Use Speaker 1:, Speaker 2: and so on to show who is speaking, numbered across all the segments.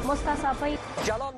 Speaker 1: مستصافی
Speaker 2: جلال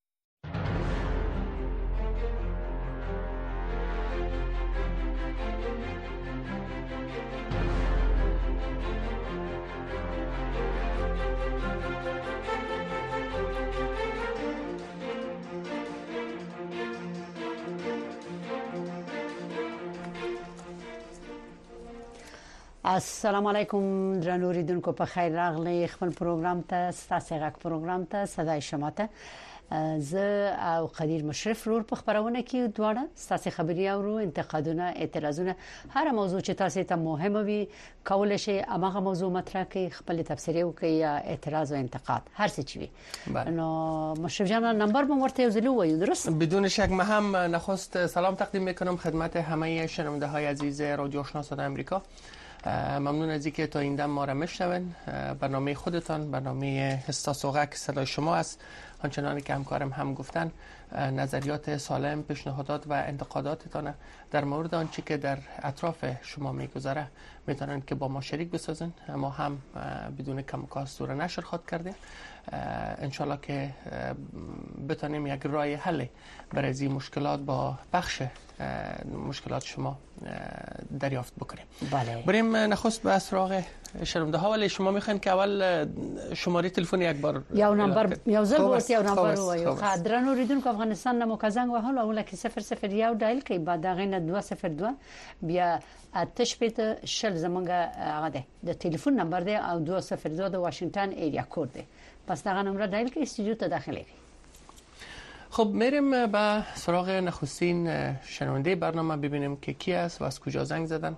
Speaker 1: السلام علیکم درنو اوریدونکو په خیر راغلی خپل پروګرام ته ستاسو غږ پروګرام ته صداي شما ته زه او قدیر مشرف رور په خبرونه کې دواړه ستاسو خبري او انتقادونه اعتراضونه هر موضوع چې تاسو ته مهمه وي کول شي هغه موضوع مطرح کې خپل تفسیر او کې یا اعتراض او انتقاد هر څه چی وي نو مشرف جان نمبر به ورته وزلو وایو درست
Speaker 3: بدون شک ما هم نخست سلام تقدیم میکنم خدمت همه شنونده های عزیز رادیو آشنا صدای آمریکا. ممنون از اینکه تا این دم ما را میشنون. برنامه خودتان برنامه استاسوغک صدای شما است. آنچنانی که همکارم هم گفتن نظریات سالم پیشنهادات و انتقاداتتان در مورد آنچه که در اطراف شما میگذره میتونن که با ما شریک بسازن. ما هم بدون کم و کاست رو نشر خواهد کردیم. انشالله که بتونیم یک راه حل برای از این مشکلات با بخش مشکلات شما دریافت بکنیم.
Speaker 1: بله.
Speaker 3: بریم نخست به سراغ شنونده ها ولی شما میخواین که اول شماره تلفن یک بار
Speaker 1: یا نمبر یا زل ورت یا نمبر وایو خاطرن اوریدونکو افغانستان نه مکزنګ وهل او لکه 001 ډایل کوي بعد دغه نه 202 بیا آتش پته شل زمونږه هغه ده د ټلیفون نمبر ده او 202 د واشنگتن ایریا کود ده پس دغه نمبر ډایل کوي استودیو ته داخله کوي.
Speaker 3: خب میریم به سراغ نخستین شنونده برنامه ببینیم که کی است و از کجا زنگ زدن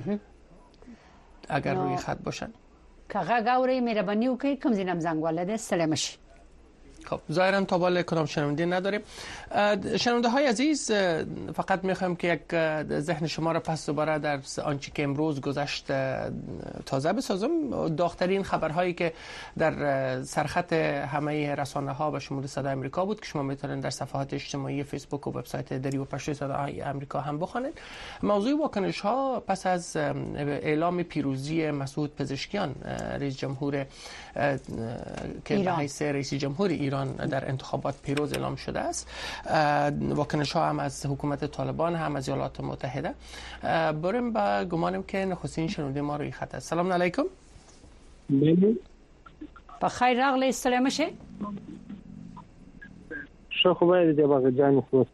Speaker 3: اگر روی خط باشن.
Speaker 1: کاغه گاوري مهرباني وکړئ کوم ځینم زنګ ولده سلام شي.
Speaker 3: خب ظاهرا تا بالا کدام شنونده نداریم. شنونده های عزیز فقط میخوایم که یک ذهن شما را پس دوباره در آنچه که امروز گذشت تازه بسازم. داغ‌ترین خبرهایی که در سرخط همه رسانه ها و شمول صدای آمریکا بود که شما میتونید در صفحات اجتماعی فیسبوک و وبسایت دری و پشت صدای آمریکا هم بخوانید. موضوع واکنش ها پس از اعلام پیروزی مسعود پزشکیان رئیس جمهور که به حیث رئیس جمهور ایران در انتخابات پیروز اعلام شده است. واکنش ها هم از حکومت طالبان هم از ایالات متحده. بریم با گمانم که نخستین شنونده ما روی خط است. سلام علیکم.
Speaker 1: بخیر راغلی سلام شه.
Speaker 4: شو خوبه دی باغ جان خود.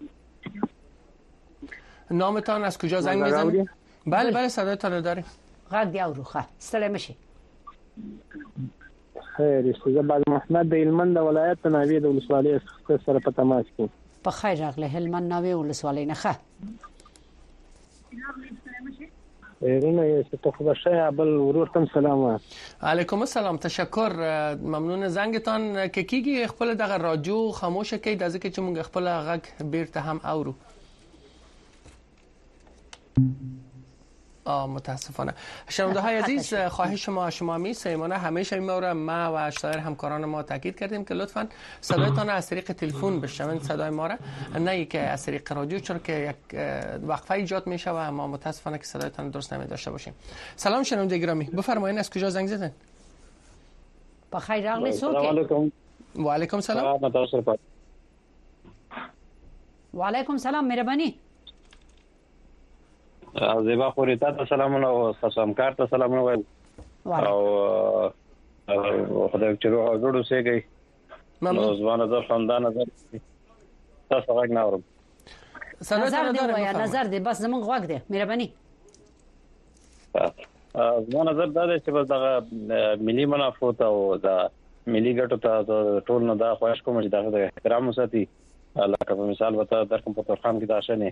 Speaker 3: نامتان از کجا زنگ میزنید؟ بله بله صدایتان داریم.
Speaker 1: غږ دی اوروخه سلام شه.
Speaker 4: خیر استاد بعد محمد د هلمند ولایت ناوی د ولسوالۍ سره په تماس کې.
Speaker 1: په خیر راغلی هلمند ناوی ولسوالۍ نه ښه.
Speaker 4: ایرونه ست خوب شه بل ورورتم سلام.
Speaker 3: علیکم السلام تشکر ممنون زنگتان که کیږي خپل دغه رادیو خاموشه کړئ د ځکه چې موږ خپل غږ بیرته هم اورو. متاسفانه شنونده های عزیز خواهش ما شما میسیمانه همیشه ما و اشتار همکاران ما تاکید کردیم که لطفاً صدایتان از طریق تلفن بشنوید صدای ما را نه که از طریق رادیو چون که یک وقفه ایجاد میشه و ما متاسفانه که صدایتان درست نمی داشته باشیم. سلام شنونده گرامی بفرمایید از کجا زنگ زدن؟
Speaker 1: بخیر راغلی سوک.
Speaker 3: و علیکم سلام.
Speaker 1: و علیکم سلام مهربانی.
Speaker 5: زیبا خوري ته سلامونه او سمکار ته سلامونه وایي او خدای چې روح جوړو سيږي نو ځوان زر خاندان زر تاسو غږ نه اورم
Speaker 1: نظر دی بس زمون غوږ دی مهرباني
Speaker 5: ځوان زر دا چې بس دغه ملي منافعات او د ملي ګټو ته ټول نه دا خواهش کوم چې دغه احترام وساتي لکه په مثال وته درکم په تورخان کې دا شنه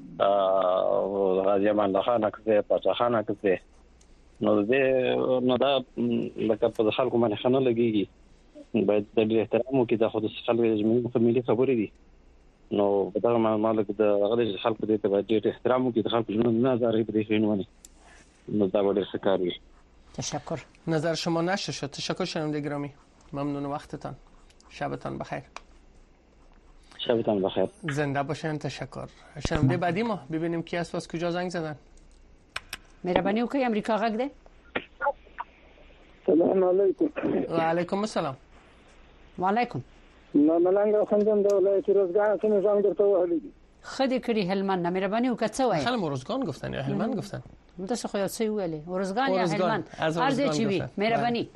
Speaker 5: غازی امان الله خان کې په ځخانه کې نو دې نو دا لکه په خلکو باندې خنه لګيږي باید د احترام کې د خود خلکو زموږ په ملي خبرې دي نو په دا مالک د غلط خلکو دې ته باید احترام کې د خلکو نه زارې په دې خینونه نو دا وړ شکاري.
Speaker 1: تشکر.
Speaker 3: نظر شما نشه شد. تشکر شنونده گرامی. ممنون وقتتان. شبتان بخیر.
Speaker 5: شبتان بخیر.
Speaker 3: زنده باشین. تشکر. شنونده بعدی ما ببینیم کی است و از کجا زنگ زدن.
Speaker 1: مهربانی وکړئ امریکا غږ دی.
Speaker 4: سلام علیکم.
Speaker 3: و علیکم السلام.
Speaker 1: و علیکم.
Speaker 4: نو ملنګ خندم د ولایت روزګان څخه نظام درته وهلی
Speaker 1: خدي کړی هلمند مهرباني وکړه وای
Speaker 3: خلم روزگان گفتن یا هلمند گفتن
Speaker 1: متاسف خو یو څه ویلې روزګان یا هلمند ارزه چی وی مهرباني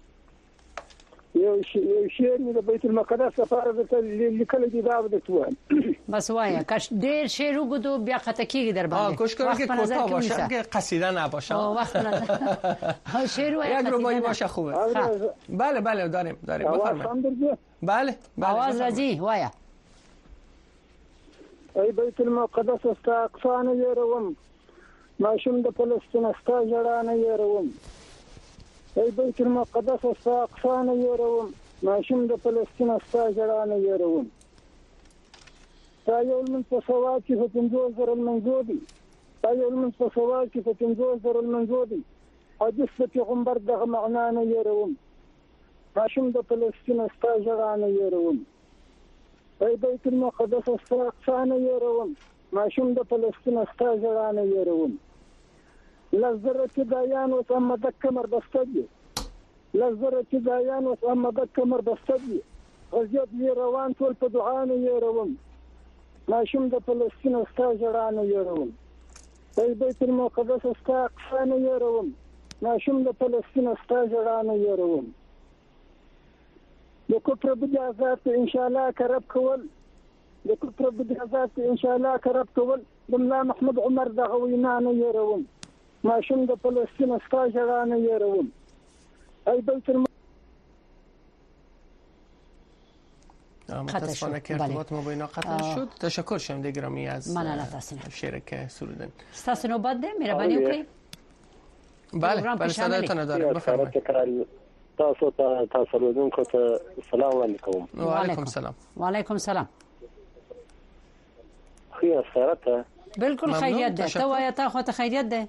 Speaker 4: یو شعر د بیت المقدس لپاره د لیکل دي دا د توان
Speaker 1: بس وایا کاش ډیر شعر وګدو بیا خطا کیږي در باندې
Speaker 3: کوشش کنید که کوتاه باشه که قصیده نباشه
Speaker 1: وقت نه شعر وایا
Speaker 3: یک رباعی باشه خوبه بله بله داریم بفرمایید بله
Speaker 1: آواز راځي وایا
Speaker 4: ای بیت المقدس استا اقصانه يروم ماشوم د فلسطین استا جړانه يروم ای بیت المقدس استا اقصانه يروم ماشوم د فلسطین استا جړانه يروم تا یو من په سواد کې فتنځو زر المنزودي تا یو من په سواد کې فتنځو زر المنزودي حدیث پیغمبر دغه معنا نه يروم ماشوم د فلسطین استا جړانه يروم ای بیت المقدس استا اقصانه يروم ماشوم د فلسطین استا جړانه يروم لزرت دایان او ثم دکمر بستدي لزرت دایان او ثم دکمر بستدي غزيت روان ټول په دعانه يروم ماشوم د فلسطین استا جړانه يروم ای بیت المقدس استا اقصانه يروم ماشوم د فلسطین استا جړانه يروم د کوپر بجازات ان شاء الله کرب کول د کوپر بجازات ان شاء الله کرب کول د ملا محمد عمر دغه وینانه يروم ماشوم د فلسطین استا جړانه يروم ای بیت
Speaker 3: متاسفانه که ارتباط ما با اینا قطع شد. تشکر شنونده گرامی از شعر که سرودن.
Speaker 1: استاد نوبت ده مهربانی وکړئ.
Speaker 3: بله صدایتان دارم بفرمایید.
Speaker 4: تاسو ورودونکو ته سلام علیکم.
Speaker 3: و علیکم سلام.
Speaker 1: و علیکم سلام.
Speaker 4: خیر سره
Speaker 1: بالکل خیریت ده. تو وایا تا خو ته خیریت ده.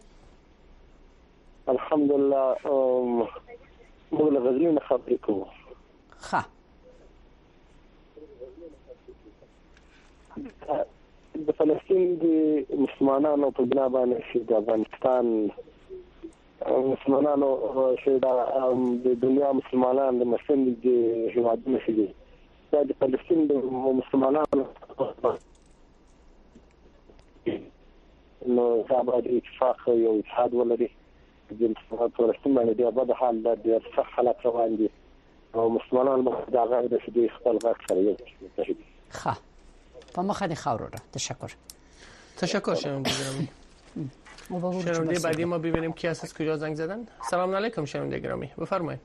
Speaker 4: الحمدلله موږ له غزنی نه خبرې کوو.
Speaker 1: ښه.
Speaker 4: د فلسطین د مسلمانانو په بنا باندې چې د افغانستان مسلمانانو چې د دنیا مسلمانان د مسلمان د هیوادونو چې د فلسطین د مسلمانانو نو زاباد اتفاق یو اتحاد ولري د فلسطین باندې د آباد حال د صح حالات روان دي او مسلمانانو د هغه د خپل غږ سره یو متحد.
Speaker 1: ښه په مخه د خاور را
Speaker 3: تشکر شنونده گرامی. شنونده بعدی ما ببینیم کی هست از کجا زنگ زدن. سلام علیکم شنونده گرامی بفرمایید.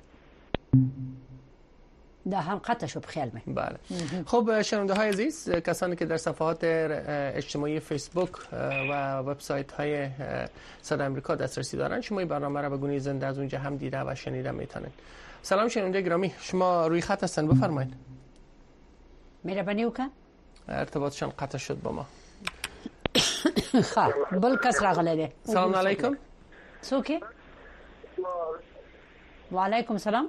Speaker 1: ده هم قطع شد بخیال می.
Speaker 3: بله خب شنونده های عزیز کسانی که در صفحات اجتماعی فیسبوک و وبسایت های صدای آمریکا دسترسی دارن شما این برنامه را به گونه زنده از اونجا هم دیده و شنیده میتونید. سلام شنونده گرامی شما روی خط هستن بفرمایید.
Speaker 1: مهربانی وکړه.
Speaker 3: ارتباطشان قطع شد با ما.
Speaker 1: خب بل کس راغله ده.
Speaker 3: سلام علیکم.
Speaker 1: سوکی. و علیکم سلام.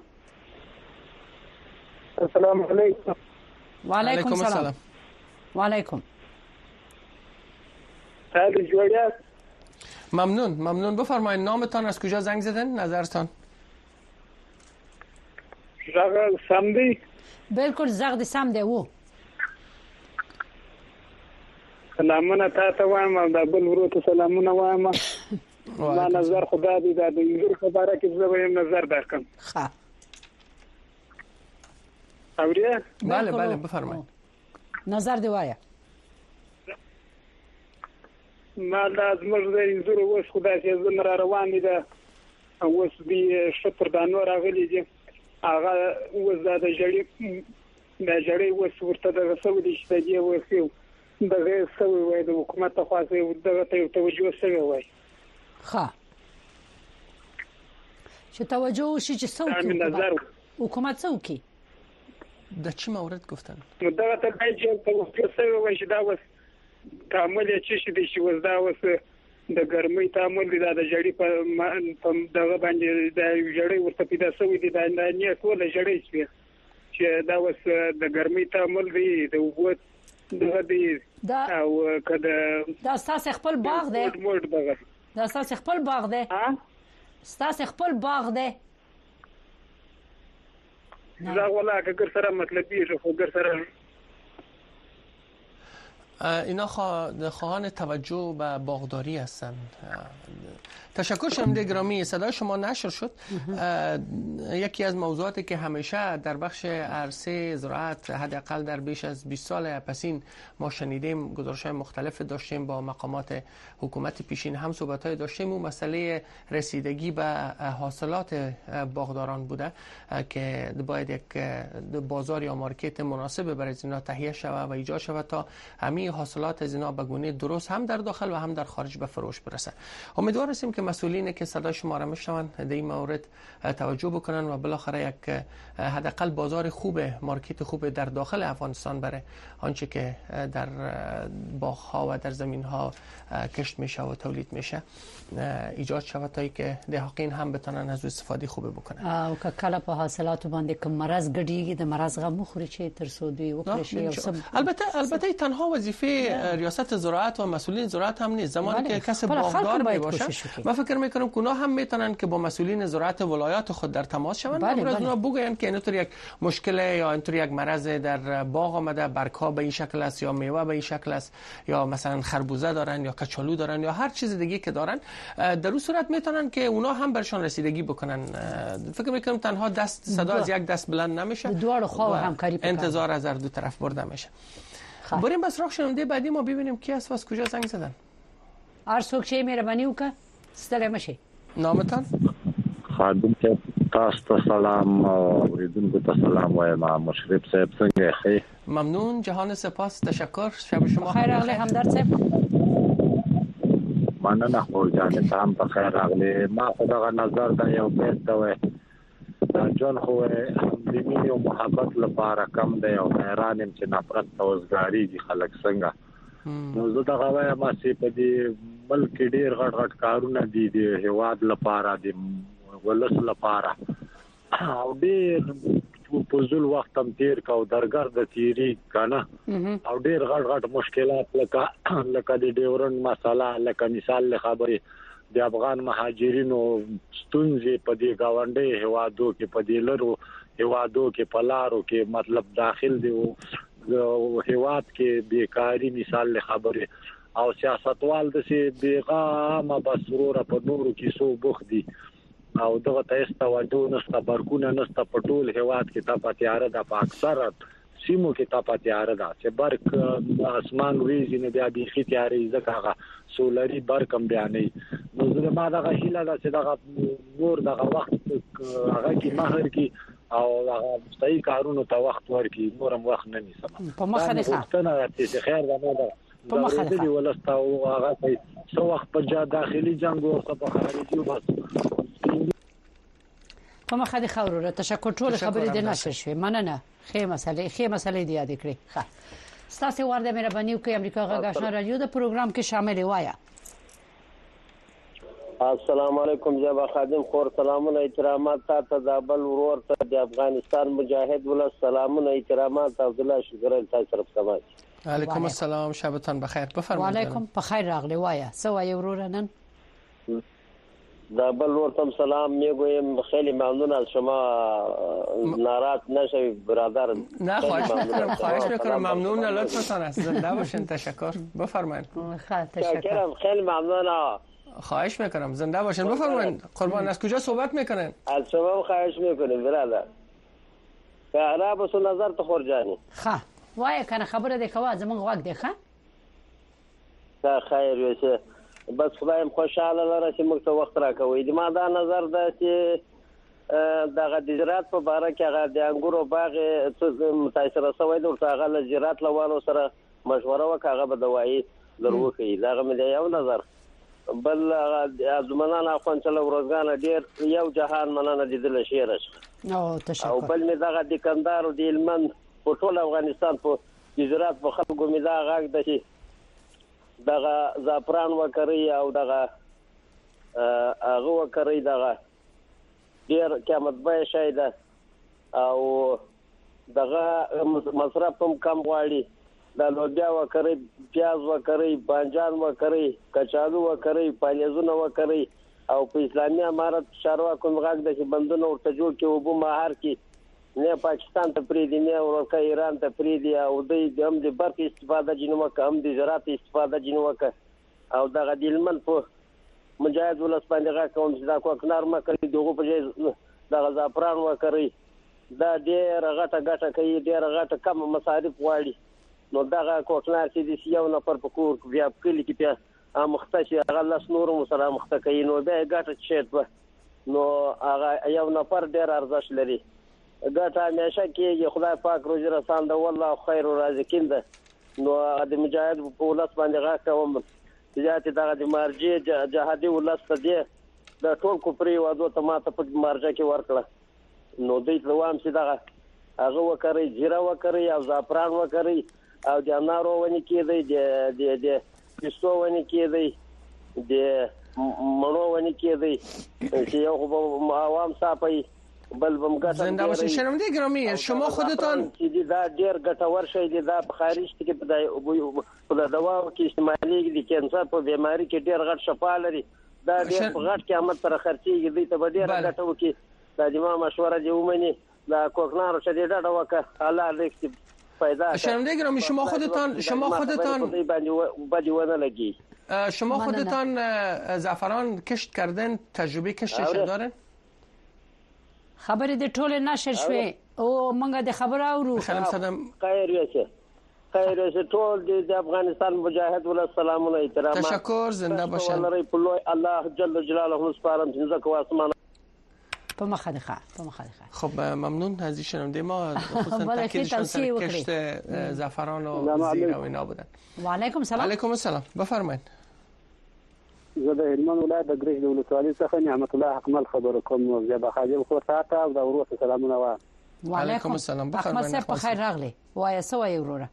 Speaker 4: السلام علیکم.
Speaker 1: و علیکم سلام. و علیکم.
Speaker 4: حال جوړیات.
Speaker 3: ممنون بفرمایید نامتان از کجا زنگ زدن نظرتان.
Speaker 4: زغ سم دی.
Speaker 1: بالکل زغ سم دی وو.
Speaker 4: سلامونه تاسو وایم د بل ورته سلامونه وایم ما نظر خدا دې د انګور خبره کې زه به نظر درکم.
Speaker 1: ښه
Speaker 3: اوریا بله بفرمایید
Speaker 1: نظر دی وایا.
Speaker 4: ما لازم زه انګور وس خدا چې زه مر روان دي اوس دې شپر دانو راغلي دي هغه وز د جړې وس ورته د سعودي شته وسیو دغه سوي وای د حکومت ته خاصه دغه ته توجه سوي وای.
Speaker 1: ښه چې توجه شي چې څوک حکومت څوک
Speaker 3: د چی مورد گفتن
Speaker 4: نو دغه ته باید توجه سوي وای چې دا وس تعامل چې دي چې وس دا وس د ګرمۍ تعامل دی د جړې په دغه باندې د جړې ورته پیدا سوي دي د نه ټول جړې چې دا وس د ګرمۍ تعامل دی د وګت
Speaker 1: دا
Speaker 4: او کده
Speaker 1: دا ستاسو خپل باغ دی دا ستاسو خپل باغ دی ستاسو خپل باغ دی
Speaker 4: لا والله که ګر سره مطلبی خو ګر سره
Speaker 3: اینا خواهان توجه به باغداری هستند. تشکر شنونده گرامی، صدای شما نشر شد. یکی از موضوعاتی که همیشه در بخش عرصه زراعت حداقل در بیش از 20 سال پسین ما شنیدیم، گزارش‌های مختلف داشتیم، با مقامات حکومت پیشین هم صحبت‌های داشتیم، اون مسئله رسیدگی به حاصلات باغداران بوده که باید یک بازار یا مارکت مناسب برای اینا تهیه شود و ایجاد شود تا همه حاصلات از اینا به گونه درست هم در داخل و هم در خارج به فروش برسه. امیدوار هستیم که مسئولینی که صدای شما را میشنوند در این مورد توجه بکنن و بالاخره یک حداقل بازار خوب، مارکت خوب در داخل افغانستان برای آنچه که در باغ‌ها و در زمین‌ها کشت میشه و تولید میشه ایجاد شود تا اینکه دهقین هم بتونن از استفاده خوب بکنن.
Speaker 1: او که کله په حاصلاتو باندې کوم مرض ګډیږي د مرض غو مخوري چې تر څو دوی وکړي.
Speaker 3: البته تنها وظیفه ریاست زراعت و مسئولین زراعت هم نیست. زمانی که کس باغدار میباشه من فکر میکنم که اونا هم میتونن که با مسئولین زراعت ولایات خود در تماس شوند و از اونا بگوین که اینطور یک مشکل یا اینطور یک مرض در باغ آمده، برگ‌ها به این شکل است یا میوه به این شکل است یا مثلا خربوزه دارن یا کچالو دارن یا هر چیز دیگه که دارن، در اون صورت میتونن که اونا هم برشان رسیدگی بکنن. فکر میکنم تنها دست صدا از یک دست بلند نمیشه،
Speaker 1: دوار خو همکاری
Speaker 3: انتظار از هر دو طرف برده میشه. بریم بس راخ شنونده بعدی ما ببینیم کی است و از کجا زنگ زدن.
Speaker 1: هر څوک چې مهرباني وکړه ستړي مشي.
Speaker 3: نامتان؟
Speaker 2: خادم ته تاسو ته سلام اوریدونکو ته سلام وایم. مشرف صاحب څنګه ښه؟
Speaker 3: ممنون، جهان سپاس، تشکر. شب شما
Speaker 1: خیر راغلی همدرد صاحب.
Speaker 2: مننه خو جان ته هم په خیر راغلی. ما خدغه نظر دا یو بیت دا جون خو د مینې او محبت لپاره کم دی او حیران يم چې نفرت توزګاری دي خلک څنګه. نو زه دا وایم چې په دې ملک ډیر غټ کارونه دي د هواد لپاره د ولس لپاره او ډیر په ځل وخت هم تیر کا او درګر د تیری کنه او ډیر غټ مشکلات لکه د ډیورن مسله، لکه مثال خبري د افغان مهاجرینو ستونزې په دې گاونډي هوادو کې په دې لرو هوادو کې پلارو کې مطلب داخل دی او هواد کې بیکاری مثال خبره او سیاستوال د سي بیغامه بسروره په نورو کې سو بوخ دي او دغه تاسو توجه نشته، برکونه نشته، په ټول هواد کې تا پاتیاره د اکثر سیمو کې تا پاتیاره ده چې برق اسمان ویزي نه بیا بيخي تیارې ځکه سولري برق هم بیانې. نو زه ما دغه هیله ده چې دغه نور دغه وخت هغه کې مهر کې او هغه صحیح کارونو ته وخت ورکړي، نورم وخت نه نیسم
Speaker 1: په مخه ده
Speaker 2: ښه چې خیر ده نو ده په مخه ده ولسته او هغه څو وخت په داخلي جنگ او په خارجي بس
Speaker 1: په مخه ده خبره. تشکر ټول خبرې د نشر شوې. مننه. خې مسئله دی یاد کړئ. ښه ستاسو ورده مهرباني وکړئ. امریکا غږ آشنا رادیو د پروګرام کې شامل وایا.
Speaker 6: السلام علیکم جناب خادم خور، سلامونه احترامات ته د بل ورور ته د افغانستان مجاهد ول سلامونه احترامات عبد الله شکر تاسو طرف سماج.
Speaker 3: علیکم السلام، شبتان بخیر. بفرمایید.
Speaker 1: وعلیکم بخیر راغلی وایا. سوای ورور نن
Speaker 6: دا بل ورتم سلام میگویم. خیلی ممنون از شما، ناراحت نشوید برادر.
Speaker 3: نه خواهش میکنم ممنون، لطفتان است. زنده باشین. تشکر. بفرمایید.
Speaker 6: تشکر. خیلی ممنون.
Speaker 3: خواهش میکنم زنده باشین. بفرمایید. قربان. از کجا صحبت میکنین؟
Speaker 6: از شما خواهش میکنیم برادر. را بسو نظر تو خورجانی.
Speaker 1: ښه وای کنه خبره ده کوا زمون غوږ دی. ښه
Speaker 6: خیر وشه بس خدایم خوشاله لره چې موږ ته وخت راکوي. د ما دا نظر ده چې دغه د زراعت په اړه کې هغه د انګورو باغ متاثر شوی دی، ورته هغه له زراعت لوالو سره مشوره وکړه، هغه به دوايي دروخي. دا مې یو نظر. بل ازمنان افغان چلو ورځګان ډیر یو جهان مننه دیدل شي راشه.
Speaker 1: او تشکر.
Speaker 6: او بل مې دغه د کندهار او د هلمند په ټول افغانستان په زراعت په خلکو مې دا غږ ده چې دغه زعفران وکړي او دغه هغه وکړي، دغه ډیر قیمت به شي ده او دغه مصرف هم کم غواړي. د لوبیا وکړي، پیاز وکړي، بانجان وکړي، کچالو وکړي، پالیزونه وکړي او په اسلامي امارت چارواکو غږ ده چې بندونه ورته جوړ کړي او په مهار کې نه پاکستان ته پریدي نه ورکه ایران ته پریدي او د هم د برق استفاده جنوه هم د زراعت استفاده جنوه او دغه د لمن په مجاهد ولس باندې راکوم چې دا کوکنار ما کوي دغه په ځای دغه زعفران وکړي دا ډېر غټه کوي ډېر غټه کم مصارف غواړي نو دغه کوکنار چې د یو نفر په کور بیا کلی کې بیا مختص هغه لاس نور سره مخته کوي نو بیا غټه چیت نو هغه یو نفر ډېر ارزښت لري ګټه همیشه کېږي خدای پاک روزي رسان ده والله خیر الرازقین ده نو د مجاهد په ولس باندې راکوم چې دغه د مارجې جهادي ولس ته دی د ټول کوپری وادو ته ماته په مارجه کې ورکړه نو دوی لوام چې دغه هغه وکړي جیره وکړي او زعفران وکړي او د انارو ونی کېدی د پستو ونی کېدی د مڼو ونی کېدی چې یو عوام صاحب بل بمګه
Speaker 3: زنده باشید شنونده گرامی شما خودتان
Speaker 6: دا ډیر ګټور شی دی دا خارج کې په دوا کې استعمالي دي کینسر په بیماری کې ډیر غټ شفا لري دا ډیر په غټ قیمت سره خرچيږي دوی ته ډیر ګټه وکي دا د ما مشوره دی ومني دا کوکنار شدیده دا وکه الله دې پیدا
Speaker 3: شنونده گرامی شما خودتان
Speaker 6: بدی ونه لگی
Speaker 3: شما خودتان زعفران کشت کردن تجربه کشتش دارن
Speaker 1: خبرې د ټوله نشر شوې او مونږه د خبر اورو
Speaker 6: خیر یې ټول د افغانستان مجاهد ول السلام علیکم
Speaker 3: تشکر زنده باشن
Speaker 6: الله جل جلاله سپارم ځکه واسمانه
Speaker 1: په مخه
Speaker 3: خب ممنون از شنونده ما خصوصا تاکیدشون سر کشت زعفران و زیر و اینا بودن
Speaker 1: و علیکم السلام
Speaker 3: علیکم السلام بفرمایید
Speaker 7: زه د هلمند ولایت د ګرج د ولسوالۍ څخه نعمت الله حکمل خبرو کوم زه به خاجل خو ساته او د ورور سلامونه وایم
Speaker 3: وعلیکم السلام
Speaker 1: بفرمایئ احمد صاحب بخیر راغلی وای سو وروره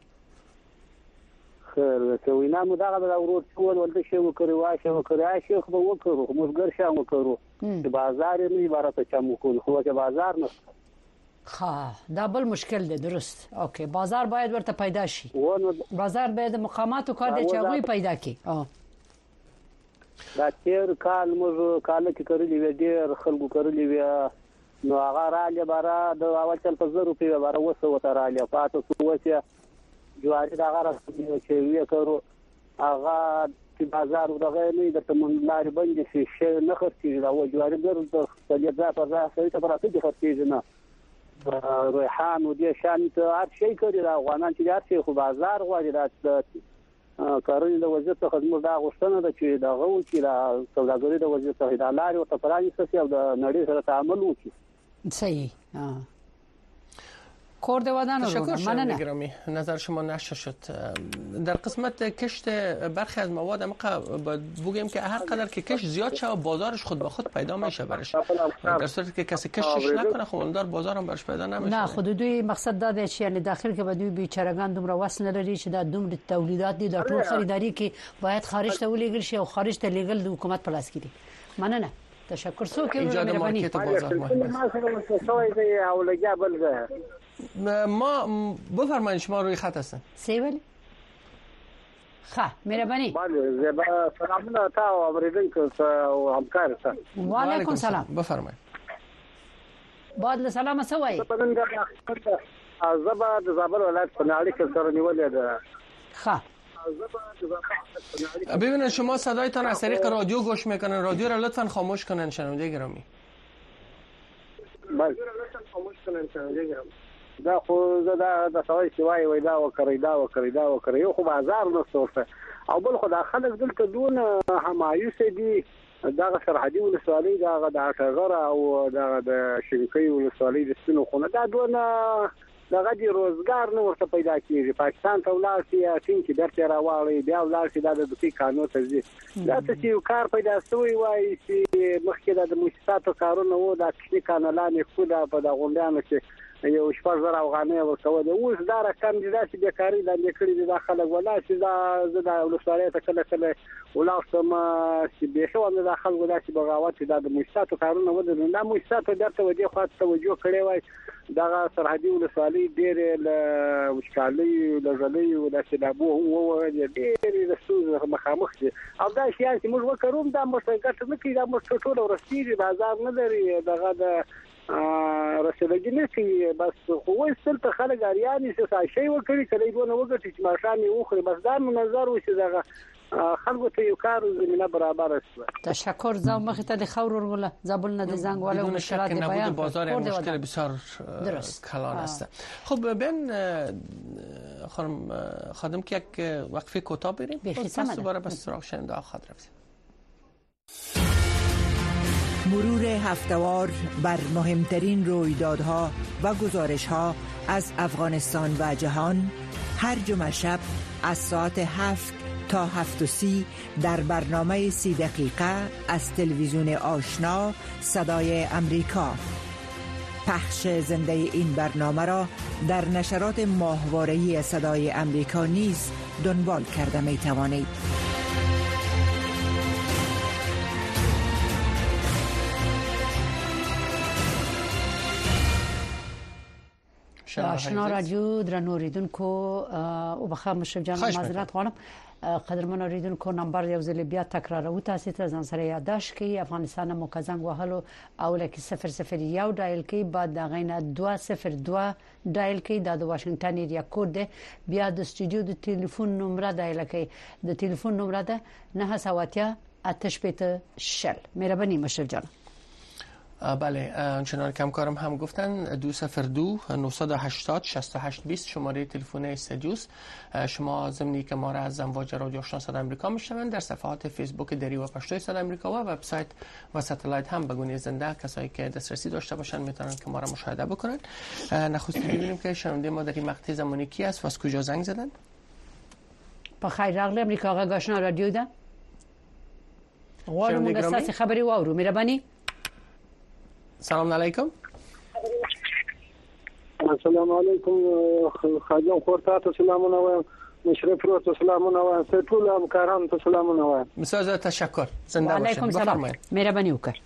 Speaker 7: خیر که وینا مو دغه د ورور ټول ولته شی وکړي واشه وکړي شیخ به وکړو موږ ګر شام وکړو چې بازار نه عبارت چم وکړو خو چې بازار نه
Speaker 1: دا بل مشکل دی درست اوکی بازار باید ورته پیدا شي بازار باید مقامات او کار دی چې هغه پیدا کړي
Speaker 7: دا تیر کال موږ کال کې کړلې و ډېر خلکو کړلې و نو هغه راځي بارا د اول چل په 0 روپیا بارا وسو وته راځي پاتې سوچیا جواری دا غره چې وی کړو هغه چې بازار ورغه نه د تمنلار باندې شي نه خرڅي دا و جواری ګر د سلیدا په ځای ته پراته دي خرڅي نه روحان و دې شان ته هر شي کړی دا غوانان چې هر شي خو بازار غواړي دا کارونه د وزارت خدمت دا غوښتنه ده چې دا غو چې دا سوداګري د وزارت څخه د لارې او تفرانسي او د نړۍ سره تعامل وکړي
Speaker 1: صحیح کور د ودانو
Speaker 3: مننه گرامی نظر شما نشر شد در قسمت کشت برخی از مواد بگیم که هر قدر که کشت زیاد شه بازارش خود به خود پیدا میشه برش در صورتی که کسی کشتش نکنه خب اون بازار هم برش پیدا نمیشه
Speaker 1: نه خود دوی مقصد داده چې یعنی داخل کې به دوی بیچارهګان دومره وسن لري چې دا دومره تولیدات دي د ټول خریداري کې باید خارج ته ولېګل شي او خارج ته لېګل د حکومت په لاس کې دي مننه تشکر سو کې
Speaker 3: ایجاد مارکت بازار ما بفرمایید شما روی خط هستن
Speaker 1: سیولی مهربانی
Speaker 7: بله سلامونه تا او اوریدونکو او همکارتان
Speaker 1: و علیکم سلام
Speaker 3: بفرمایید
Speaker 1: بعد سلام سوای
Speaker 7: زبا د زابل ولایت په ناړي کې سره نیولې ده
Speaker 3: ببینید شما صدایتان از طریق رادیو گوش میکنن رادیو را لطفا خاموش کنن شنونده گرامی
Speaker 7: بله دا خو دا د سوي سوای وای دا وکړی یو خو بازار نه سورته او بل خو دا خلک دلته دون همایوس دي دا سرحدي ولسوالۍ دا د اټغره او دا د شریکي ولسوالۍ د سپینو خونه دا دون دغه دي روزګار نه ورته پیدا کیږي پاکستان ته ولاړ شي چې درته راوړي بیا ولاړ شي د دوی قانون ته ځي دا چې یو کار پیدا شوی وای چې مخکې د مؤسساتو کارونه وو د کشنی کانالانه خو په د غونډانو کې یو شپږ زره افغانۍ ورکول اوس دا رقم دي چې بیکاری لاندې کړی دي داخله ولا چې دا زه د ولسوالۍ ته کله ولاړم چې به شو د داخل ولا چې بغاوت د مؤسساتو کارونه ودل نه مؤسساتو درته ودی خو توجه کړی وای دا سرحدي ولسوالۍ ډېر له وشکالۍ له ځلې او د شلابو او ډېر د سوز مخامخ دي او دا شیان چې موږ وکړو دا موږ څنګه نه کیږي دا موږ ټول ورسېږي بازار نه لري دغه د رسیدګي نه کوي. بس خو وایي ته خلک اړیانې څه شي وکړي کله یې ونه وګټي چې ماشامي وخوري. بس دا نظر وشي دغه خلکو ته یو کار زمينه برابر است.
Speaker 1: تشکر. زم مخ ته د خور ورغله زابل نه د زنگ والا مشکلات بیان
Speaker 3: بازار مشکل بسیار کلان است. خب ببین خانم که یک وقفه کوتاه بریم پس دوباره به سراغ شنونده خواهد رفتیم.
Speaker 8: مرور هفته‌وار بر مهمترین رویدادها و گزارش‌ها از افغانستان و جهان هر جمعه شب از ساعت 7 تا 7:30 در برنامه 30 دقیقه از تلویزیون آشنا صدای امریکا. پخش زنده این برنامه را در نشرات ماهواره‌ای صدای امریکا نیز دنبال کرده می توانید.
Speaker 1: آشنا رادیو درنو اوریدونکو او بخیر مشرف جان معذرت غواړم. قدرمن اوریدونکو نمبر یو ځل بیا تکرارو تاسو ته ځان سره یادداشت کړئ. افغانستان مو کزنګ وهلو او لکه 001 ډایل کړئ بعد دا غینه 202 ډایل کړئ دا د واشنگټن ایریا کوډ دی. بیا د استودیو د ټلیفون نمبر ډایل کړئ. د ټلیفون نمبر ده 970 8 شل. مهرباني مشرف جان.
Speaker 3: بله چنان که همکارم هم گفتن 202 980 68 20 شماره تلفن استودیوست. شما ضمنی که ما را از امواج رادیو آشنا صدای آمریکا میشنوند در صفحات فیسبوک دری و پشتوی صدای آمریکا و وبسایت و ساتلایت هم به گونه زنده کسایی که دسترسی داشته باشن میتونن که ما را مشاهده بکنن. نخست ببینیم که شنونده ما در این مقطع زمانی کی است و از کجا زنگ زدن.
Speaker 1: بخیر راغلی امریکا غږ آشنا رادیو ده. غواړم موږ اساس خبري واورو. مهرباني.
Speaker 3: سلام علیکم.
Speaker 7: السلام علیکم خاجم خورتا سلامونه وایم. مشرف رو سلامونه وایم. ټول همکارانو ته سلامونه وایم.
Speaker 3: مساز تشکر. زنده باشید.
Speaker 1: بفرمایید. مهرباني وکړئ.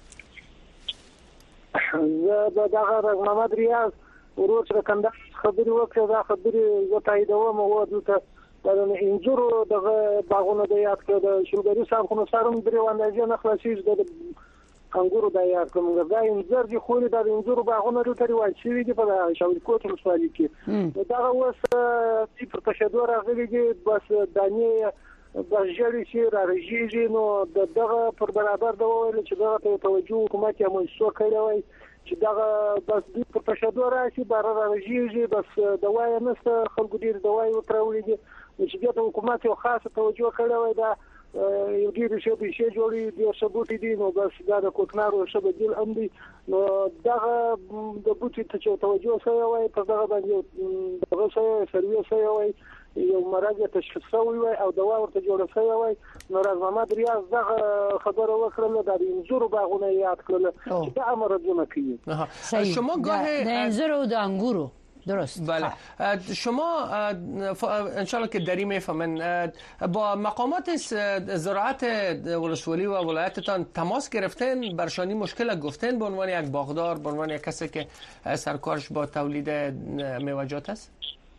Speaker 7: زه دغه محمد ریاض ورور سره کنده خبري وکړه. دا خبري زه تاییدوم او دلته د انجورو دغه باغونه د یاد کړ د شوګری صاحب خو سرم درې وندې نه خلاصیږي د انګورو د یاد کوم دا انځر دي خو د انځورو باغونه لري تری شوی دي په شاولیکوټ ولسوالۍ کې. دا اوس چې پر تشدد راغلي دي بس دانې بجری چې راځي نو دغه پر برابر دا ویل چې دغه ته توجه حکومت یې مو کړی وای چې دغه بس د پر تشدد راځي بار راځي بس دوايي نسته خلکو ډیر دوايي وترولې دي چې د حکومت یو خاصه توجه کړی وای دا یو ډیر شی جوړي د ثبوت دي نو بس دا د کوکنارو شبه دل هم دي نو دغه د بوتي ته توجه سوی وای په دغه باندې دغه سروي سوی وای یو مرض تشخیص شوی وای او دوا ورته جوړه شوی وای نو راز محمد ریاض دغه خبره وکړه د انځورو باغونه یاد کړل چې دا امرونه کوي.
Speaker 3: شما گاه
Speaker 1: د انځورو د انګورو درست.
Speaker 3: بله شما انشالله که دری میفهمن با مقامات زراعت ولسوالی و ولایتتان تماس گرفتن برشانی مشکل گفتن به عنوان یک باغدار به عنوان یک کسی که سرکارش با تولید میوه‌جات است؟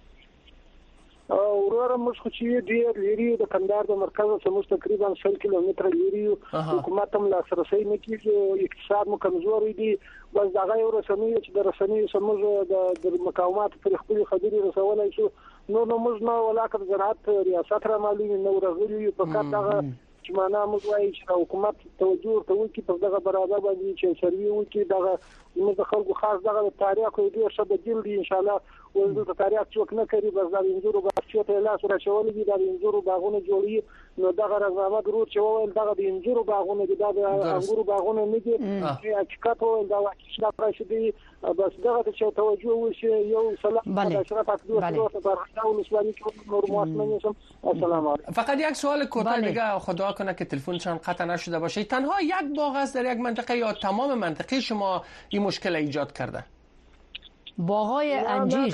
Speaker 7: ورور موږ خو چې ډیر لري د کندهار د مرکز څخه تقریبا 100 کیلومتر لري حکومت هم لاسرسي نه کوي اقتصاد مو کمزوري دي بس دغه یو رسمي چې د رسمي سموږ د مقاومت پر خپل خبري رسولای شو نو موږ نه ولاکه زراعت ریاست را معلومي نو راغلي په کار دغه چې معنا موږ وایي چې حکومت توجه ته وکړي په دغه برابر باندې چې سروي وکړي دغه موږ د خلکو خاص دغه تاریخ او دې شبه جلد ان شاء الله ولې د تاریخ څوک نه کوي بس د انځورو باغچو ته لاس راچول دي د انځورو باغونه جوړي نو دغه رغبت ورو چې وویل دغه د انځورو باغونه دي د انګورو باغونه نه دي چې حقیقت وویل دا واقعي دا پرشدي بس دغه ته توجه وشي یو سلام اشرف اکدو په ډول سوالي کې نور مواسمه نشم. السلام علیکم.
Speaker 3: فقط یک سوال کوتاه دیگه خدا کنه که تلفنشان قطع نشده باشه. تنها یک باغ است در یک منطقه یا تمام منطقه شما این مشکل ایجاد کرده؟
Speaker 1: باغای انجیر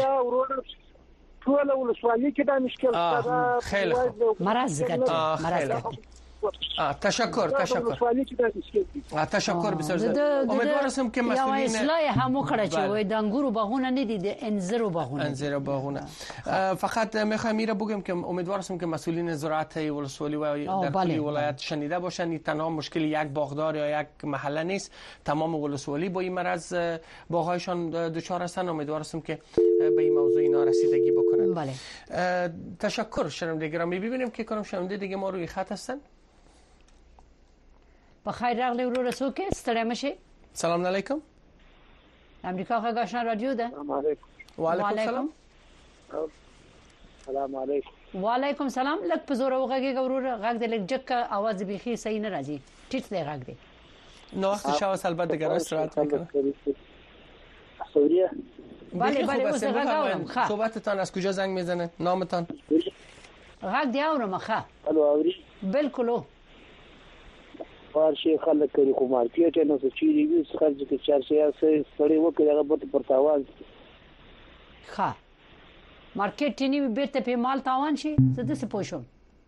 Speaker 7: ټول ولسوالۍ کې دا مشکل ده.
Speaker 3: خیلی خوب.
Speaker 1: مرز
Speaker 3: تشکر بسیار زیاد. امیدوارم که مسئولین
Speaker 1: اصلاح هم وکړه چې وای د انګورو باغونه نه دي، د انځرو باغونه.
Speaker 3: فقط میخوام میره بگم که امیدوارم که مسئولین زراعت ولسوالی و در کل ولایت شنیده باشن. این تنها مشکل یک باغدار یا یک محله نیست، تمام ولسوالی با این مرض باغهایشان دچار هستن. امیدوارم که به این موضوع اینا رسیدگی بکنن.
Speaker 1: بله.
Speaker 3: تشکر شنونده گرامی. ببینیم که کنم شنونده دیگه ما روی خط هستن.
Speaker 1: بخیر راغلی ورور څوک ستړی مشه.
Speaker 3: سلام علیکم.
Speaker 1: امریکا غږ آشنا رادیو ده.
Speaker 7: السلام علیکم.
Speaker 3: وعلیکم السلام.
Speaker 7: السلام علیکم.
Speaker 1: وعلیکم السلام. لک په زور وغږی ورور غږ د لک جک आवाज بيخي صحیح نه راځي. ټیټ دی غږ دی.
Speaker 3: نو وقت شاو البته دیگر استراحت میکنه.
Speaker 7: سوریه.
Speaker 1: بله اوس غږ اورم.
Speaker 3: صحبتتان از کجا زنگ میزنه؟ نامتان؟
Speaker 1: غږ دی اورم ښه.
Speaker 7: الو اوري.
Speaker 1: بالکل.
Speaker 7: فارشي خلک کوي خو مارکیټ نه څه چیرې وي خرج کې 400 سړی وکړي هغه به پر تاوان
Speaker 1: ښه مارکیټ نه بیرته په مال تاوان شي زه د څه پوښوم.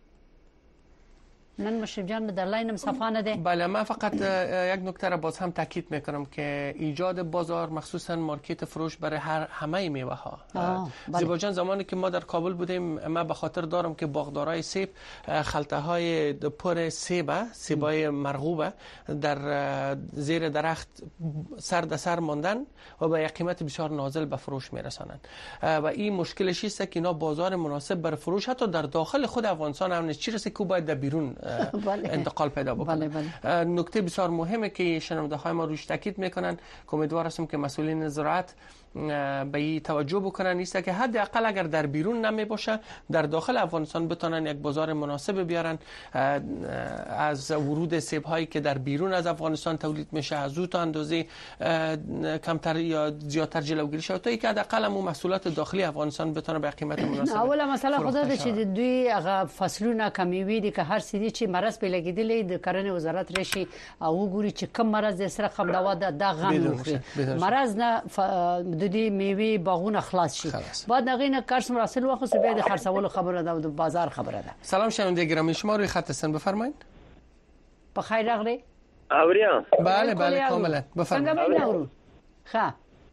Speaker 1: نن مشرف جان در لاینم صفانه ده.
Speaker 3: بله من فقط یک نکته را باز هم تاکید میکنم که ایجاد بازار مخصوصا مارکت فروش برای همه میوه ها. زیبا جان زمانی که ما در کابل بودیم من به خاطر دارم که باغدارای سیب خلطه های پر سیبای مرغوبه در زیر درخت سر ماندن و با یک قیمت بسیار نازل به فروش میرسانند و این مشکلش است که اینا بازار مناسب برای فروش حتی در داخل خود افغانستان هم نیست، چی رسه که باید در بیرون انتقال پیدا بکنه. نکته بسیار مهمه که شنونده های ما روش تاکید میکنن که امیدوار هستم که مسئولین زراعت به این توجه بکنن نیست که حداقل اگر در بیرون نمی باشه در داخل افغانستان بتونن یک بازار مناسب بیارن از ورود سیب هایی که در بیرون از افغانستان تولید میشه از او تا اندازه کمتر یا زیادتر جلوگیری شه تا اینکه حداقل هم محصولات داخلی افغانستان بتونه به قیمت مناسب.
Speaker 1: اوله مسئله خدا ده چې دوی هغه فصلونه کمیوي دي که هر سړي چې مرض په لګیدلې د کرنې وزارت راشي او ګوري چې کم مرض سره خم دوا د غم مرض نه د دې میوه باغونه خلاص شي بعد هغه کارس مراسل وخت بیا د خرڅولو خبره ده او د بازار خبره ده.
Speaker 3: سلام شنونده گرامی شما روی خط هستن بفرمایید.
Speaker 1: بخیر راغلی.
Speaker 6: اوریا.
Speaker 3: بله کاملا بفرمایید.
Speaker 1: ښه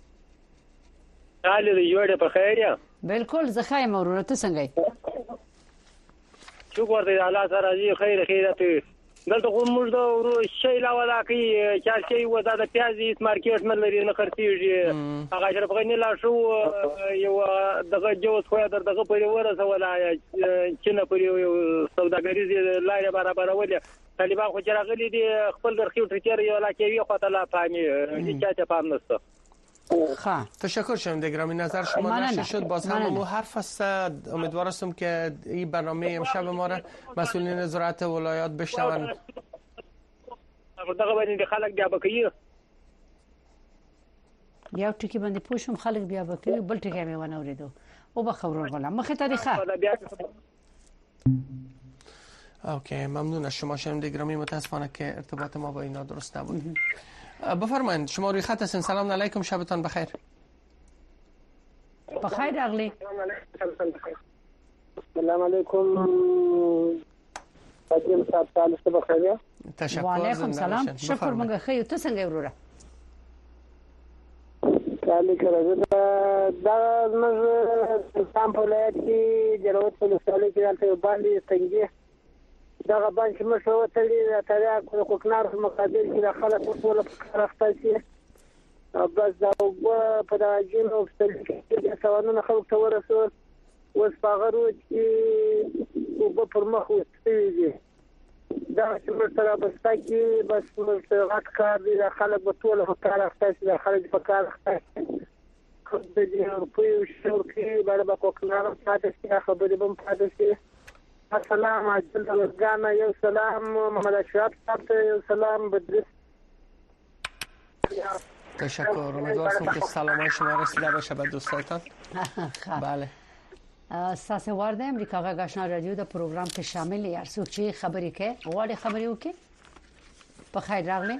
Speaker 6: حال دې جوړه په خیر یا
Speaker 1: بالکل زه خایم ورونه ته څنګه یې
Speaker 6: شکر دې الله سره دې خیرته دلته کومه د ورو شي لا ولا کی چار شي ودا د پیاز هیڅ مارکیټ نه لري نه خرڅيږي هغه شرف غنی لا شو یو دغه جوز خو دغه پرې ورسه ولا چې نه پرې یو سوداګریز لارې برابر ولې طالبان خو راغلي دي خپل درخیو ټریټر یو لا کوي خو ته لا فهمي چې پام نشته.
Speaker 3: تشکر شنونده گرامی نظر شما نشر شد باز هم مو حرف است. امیدوار هستم که این برنامه امشب ما را مسئولین زراعت ولایات بشنون.
Speaker 6: دغه باندې خلک بیا بکیه
Speaker 1: یو ټکی باندې پوښوم خلک بیا بکیه بل ټکی مې ونه اوریدو او به خبرونه ولا مخه تاریخه.
Speaker 3: اوکی ممنون از شما شنونده گرامی. متاسفانه که ارتباط ما با اینا درست نبود. بفرمایید شما روی خط هستین. سلام علیکم شبتان بخیر.
Speaker 1: بخیر اغلی.
Speaker 7: سلام علیکم قدیم صاحب تاسو بخیر.
Speaker 3: تشکر.
Speaker 1: و علیکم سلام شکر مونږ خیر ته څنګه وروره.
Speaker 7: کله کړه دا موږ سم په لایت کې جوړوت په لساله کې راته باندې څنګه دا باندې مشو ته تریا کوکنار مقابل کې خلک ټول په راخته شي بس دا په داجین او په سوانونه خلک ته ورسول اوس پاغرو چې په پر مخ وستېږي دا چې سره بستا کې بس غټ کار دی خلک په ټول په کار راخته شي خلک په کار راخته خو د په شور کې باندې کوکنار ساته شي خبرې بم پاتې شي. السلام علیکم ورګانا یو سلام محمد اشرف صاحب یو سلام بدرس.
Speaker 3: تشکر. امیدوارم که سلامای شما رسیده باشه به دوستایتان. بله
Speaker 1: اساس وارد امریکا غږ آشنا رادیو د پروګرام کې شامل یې ارڅوک چې خبرې کوي غواړي خبرې وکړي. په خیر راغلی.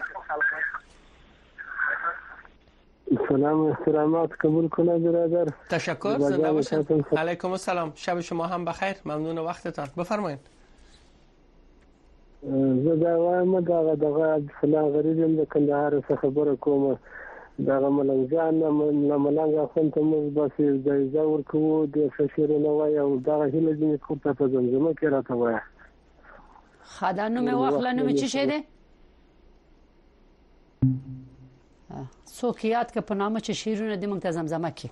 Speaker 7: سلام احترامات قبول کنه برادر.
Speaker 3: تشکر زنده باشید. علیکم السلام شب شما هم بخیر ممنون وقتتان. بفرمایید.
Speaker 4: زه دا وایم دغه فلان غریب یم د کندهار څخه خبره کوم دغه ملنګ جان نه ملنګ اخوند ته موږ بس جایزه ورکوو د شیرونه وای او دغه هیله دې خو په زمزمه کې راته وای
Speaker 1: خدانو مې واخلنو مې چی شه ده سوکیات که په نامه چې شیرونه د موږ ته زمزمه کې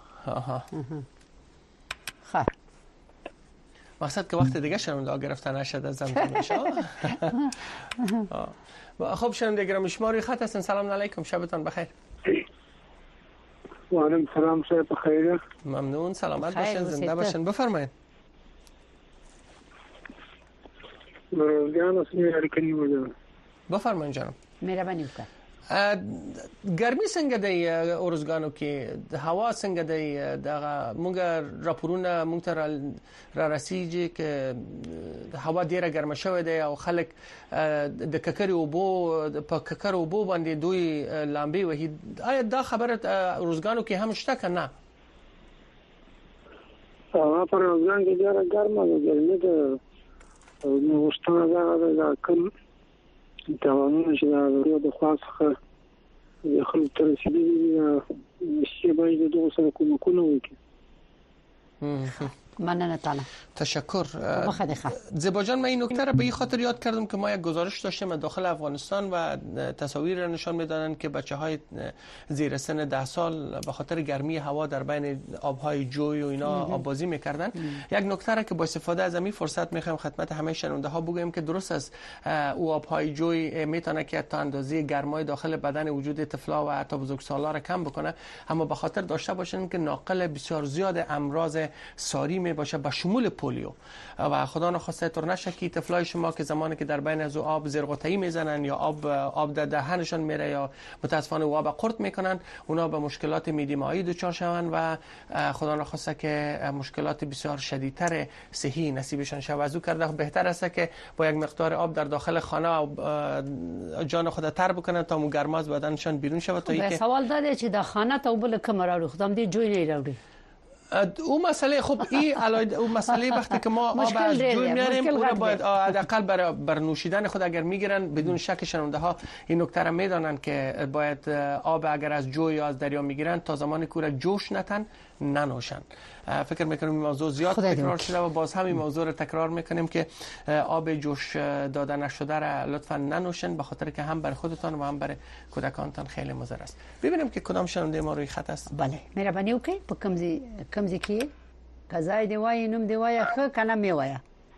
Speaker 1: خب
Speaker 3: مقصد که وقت دیگه شنونده گرفته نشد از زمزمه شما. خب شنونده گرامی شما روی خط هستن. سلام علیکم، شبتان بخیر.
Speaker 4: و علیکم سلام، شب بخیر.
Speaker 3: ممنون، سلامت باشین، زنده باشین، بفرمایید.
Speaker 4: روزگان اسمی هرکنی بوده.
Speaker 3: بفرمایید جانم.
Speaker 1: مهربانی وکړه.
Speaker 3: ګرمي څنګه دی اورزګانو کې، هوا څنګه دی؟ دغه موږ راپورونه موږ ته را رسیږي چې هوا ډیره ګرمه شوې ده او خلک د ککر اوبو په ککر اوبو باندې دوی لامبي وهي. آیا دا خبره اورزګانو کې هم شته کنه؟
Speaker 4: هوا پر اورزګان کې ډیره ګرمه ده، ګرمي ده نو وشتنه دا کم توانونه چې د خاصه د خلکو تر رسیدلي شي باید د دوه سره کومکونه وکړي.
Speaker 1: مننه تعالی.
Speaker 3: تشکر. زیبا من این نکته را به این خاطر یاد کردم که ما یک گزارش داشتیم داخل افغانستان و تصاویر را نشان میدادند که بچه‌های زیر سن 10 سال به خاطر گرمی هوا در بین آب‌های جوی و اینا آب بازی می‌کردن. یک نکته را که با استفاده از این فرصت می‌خوایم خدمت همه شنونده‌ها بگویم که درست است او آب‌های جوی میتونه که تا اندازه گرمای داخل بدن وجود طفلا و حتی بزرگسالا را کم بکنه، اما به خاطر داشته باشین که ناقل بسیار زیاد امراض ساری می باشه به شمول پولیو و خدا نخواسته طور نشه که طفلای شما که زمانی که در بین از آب زرقوتایی میزنن یا آب در دهنشون میره یا متاسفانه آب قورت میکنن، اونا به مشکلات میدی مایی دچار شون و خدا نخواسته که مشکلات بسیار شدیدتر صحی نصیبشان شه. از او کرده بهتر است که با یک مقدار آب در داخل خانه جان خود تر بکنن تا مو گرما از بدنشان بیرون شه. تا اینکه
Speaker 1: سوال داده چې د خانه ته وبله کمر اړو خدام دې جوی نه راوړي
Speaker 3: او مسئله. خب این علایده او مسئله وقتی که ما آب از جوی میاریم اون باید حداقل بر نوشیدن خود اگر میگیرن بدون شک شنونده ها این نکته را میدانن که باید آب اگر از جوی یا از دریا میگیرن تا زمانی که جوش نتن ننوشن. فکر میکنم این موضوع زیاد تکرار شده و باز هم این موضوع رو تکرار میکنیم که آب جوش داده نشده را لطفا ننوشن، به خاطر که هم برای خودتان و هم برای کودکانتان خیلی مضر است. ببینیم که کدام شنونده ما روی خط است.
Speaker 1: بله مهرباني وکړئ په کمزې کې قضای دی وای نوم دی وای خو کنه می وای.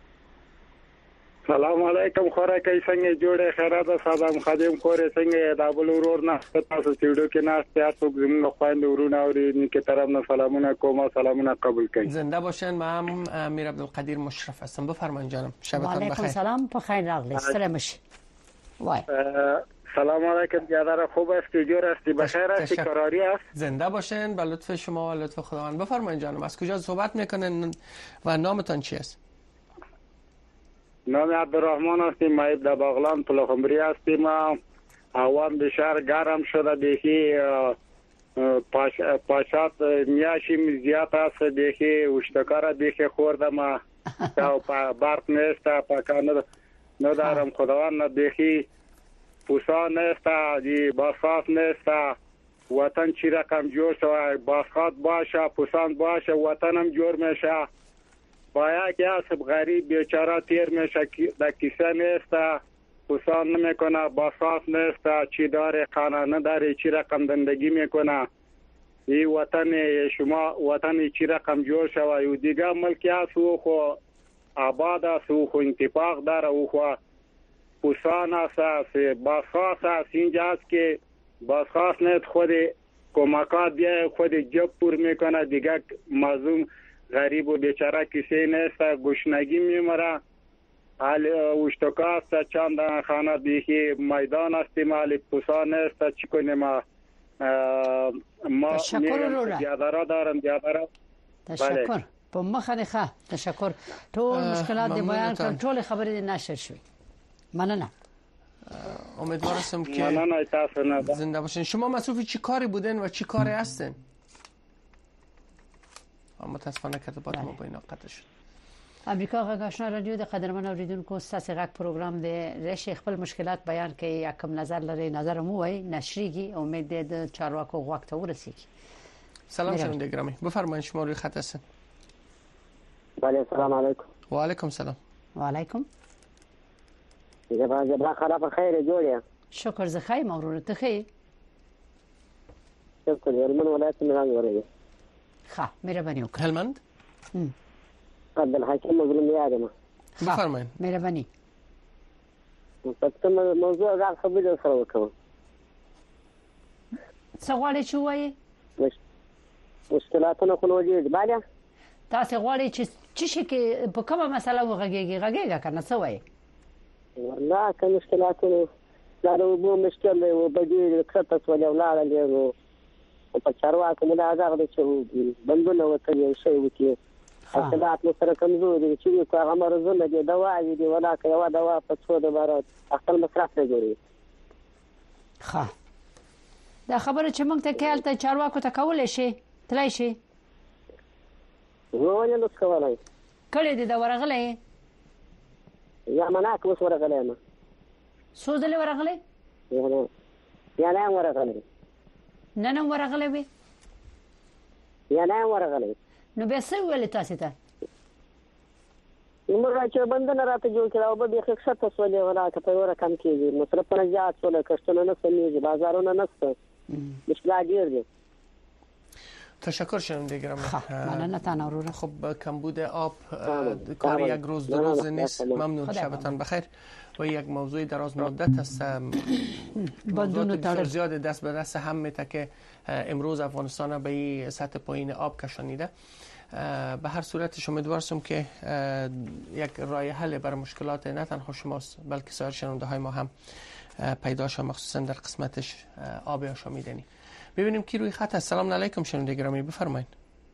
Speaker 4: سلام علیکم، خورکې څنګه جوړه خیرات صدام خادم خورې څنګه دا بل ورور نه تاسو سټوډیو کې نه تاسو زموږ خويند ورونه اوري نیکه طرف نه سلامونه کوم، سلامونه قبول کړئ.
Speaker 3: زنده باشین. من امیر عبدالقدیر مشرف هستم. بفرمایید جانم. شبتون بخیر.
Speaker 1: علیکم سلام، په خیر راغلی. سلام شي. وای
Speaker 4: سلام علیکم، جناب خوب استودیو هستی؟ بخیر هستی؟ قراری است؟
Speaker 3: زنده باشین. به لطف شما و لطف خداوند. بفرمایید جانم. از کجا صحبت میکنین و نامتان چی است؟
Speaker 4: نام عبدالرحمن هستیم، ما در باغلان پلخمبری هستیم. هوا بسیار گرم شده، دیگه پاشات میاشیم زیاد است، دیگه اشتکار دیگه خوردم تا برق نیست، پاکانه ندارم خداوند، دیگه پوسا نیست، دی باسخات نیست. وطن چی رقم جور شد، باسخات باشه پوسان باشه وطنم جور میشه. باید که اسب غریب بیچاره تیر میشه، در کیسه نیست، پوسان نمیکنه، باسخات نیست، چی داره خانه نداره، چی رقم زندگی میکنه. این وطن شما وطن چی رقم جور شد. و دیگه ملکی است او خو آباد است، او خو انتفاق داره، او خو پوسان است، باسخات است. اینجا است که باسخات نیست، خود کمکات بیای خود جب پر میکنه، دیگه مظلوم غریب و بیچاره کسی نیست، گشنگی میمره. حال اشتکا است، چند خانه دیگه میدان است، مال پوسان نیست، چی کنیم ما زیادارا دارم زیادارا.
Speaker 1: تشکر. په مخه ښه تشکر. ټول مشکلات دی بیان کړ، ټول خبرې نشر شوې. مننه.
Speaker 3: امیدوار هستم که زنده باشین. شما مصروف چی کاری بودین و چی کاری هستین؟ متاسفانه کتابات ما با اینا قطع شد.
Speaker 1: امریکا غږ آشنا رادیو د قدرمن اوریدونکو ستاسو غږ پروګرام دی راشي خپل مشکلات بیان کوي یا کوم نظر لري نظر مو وای نشریږي امید ده د چارواکو وخت ورسیږي.
Speaker 3: سلام شنونده گرامی بفرمایید شما روی خط هستین.
Speaker 9: بله سلام علیکم.
Speaker 3: و علیکم سلام.
Speaker 1: و علیکم.
Speaker 9: جبران خلاف خیر جوړه.
Speaker 1: شکر زه خیر مورونه ته خیر.
Speaker 9: شکر هلمند ولایت میران ورغی.
Speaker 1: ښه مهرباني وکړئ.
Speaker 3: هلمند؟
Speaker 9: عبدالحکیم مظلوم یادم.
Speaker 3: بفرمایید.
Speaker 1: مهرباني.
Speaker 9: پس موضوع راځه خبرې سره وکړم.
Speaker 1: څه غواړئ چې وایي؟
Speaker 9: مشکلاتونه خو وجود باندې
Speaker 1: تاسو غواړئ چې شي کې په کومه مسله وغږیږي کنه څه وایي؟
Speaker 9: والله که مشکلاتونه دا د اوبو مشکل دی او بدیل کړه څه ولا ولاړ دی او په چارواکو موږ آزاد دي چې بندونه وکړي او شی وکړي. اصلات نو سره کمزوري چې هغه مرزونه دي دوا دي ولا که یو دوا په څو د بار خپل مصرف نه جوړي.
Speaker 1: ښه دا خبره چې موږ ته کېل ته چارواکو ته کولای شي تلای شي
Speaker 9: وو نه کولای
Speaker 1: کړي دي دا ورغلې
Speaker 9: یا مناک وس ورغلې ما
Speaker 1: سوزلې ورغلې
Speaker 9: یا نه ورغلې
Speaker 1: نه ورغلې وي
Speaker 9: یا نه ورغلې
Speaker 1: نو به څه ویل تاسو ته
Speaker 9: موږ چې بندونه راته جوړ کړو به به خښت تاسو له ولا ته په ور کم کېږي مصرف نه زیات څول کښتونه نه سمېږي بازارونه نشته مشکلات ډېر دي.
Speaker 3: تشکر شنونده گرامی.
Speaker 1: مننه تنورور.
Speaker 3: خب کمبود آب کار یک روز دو روز نیست. ممنون شبتان بخیر. و یک موضوع دراز مدت است. موضوعات بسیار زیاد دست به دست هم میته که امروز افغانستان به این سطح پایین آب کشانیده. به هر صورت شما امیدوارم که یک راه حل برای مشکلات نه تنها شماست بلکه سایر شنونده های ما هم پیدا شد مخصوصا در قسمتش آب آشامیدنی. ببینیم کی روی خط است. سلام علیکم شنونده گرامی بفرمایید.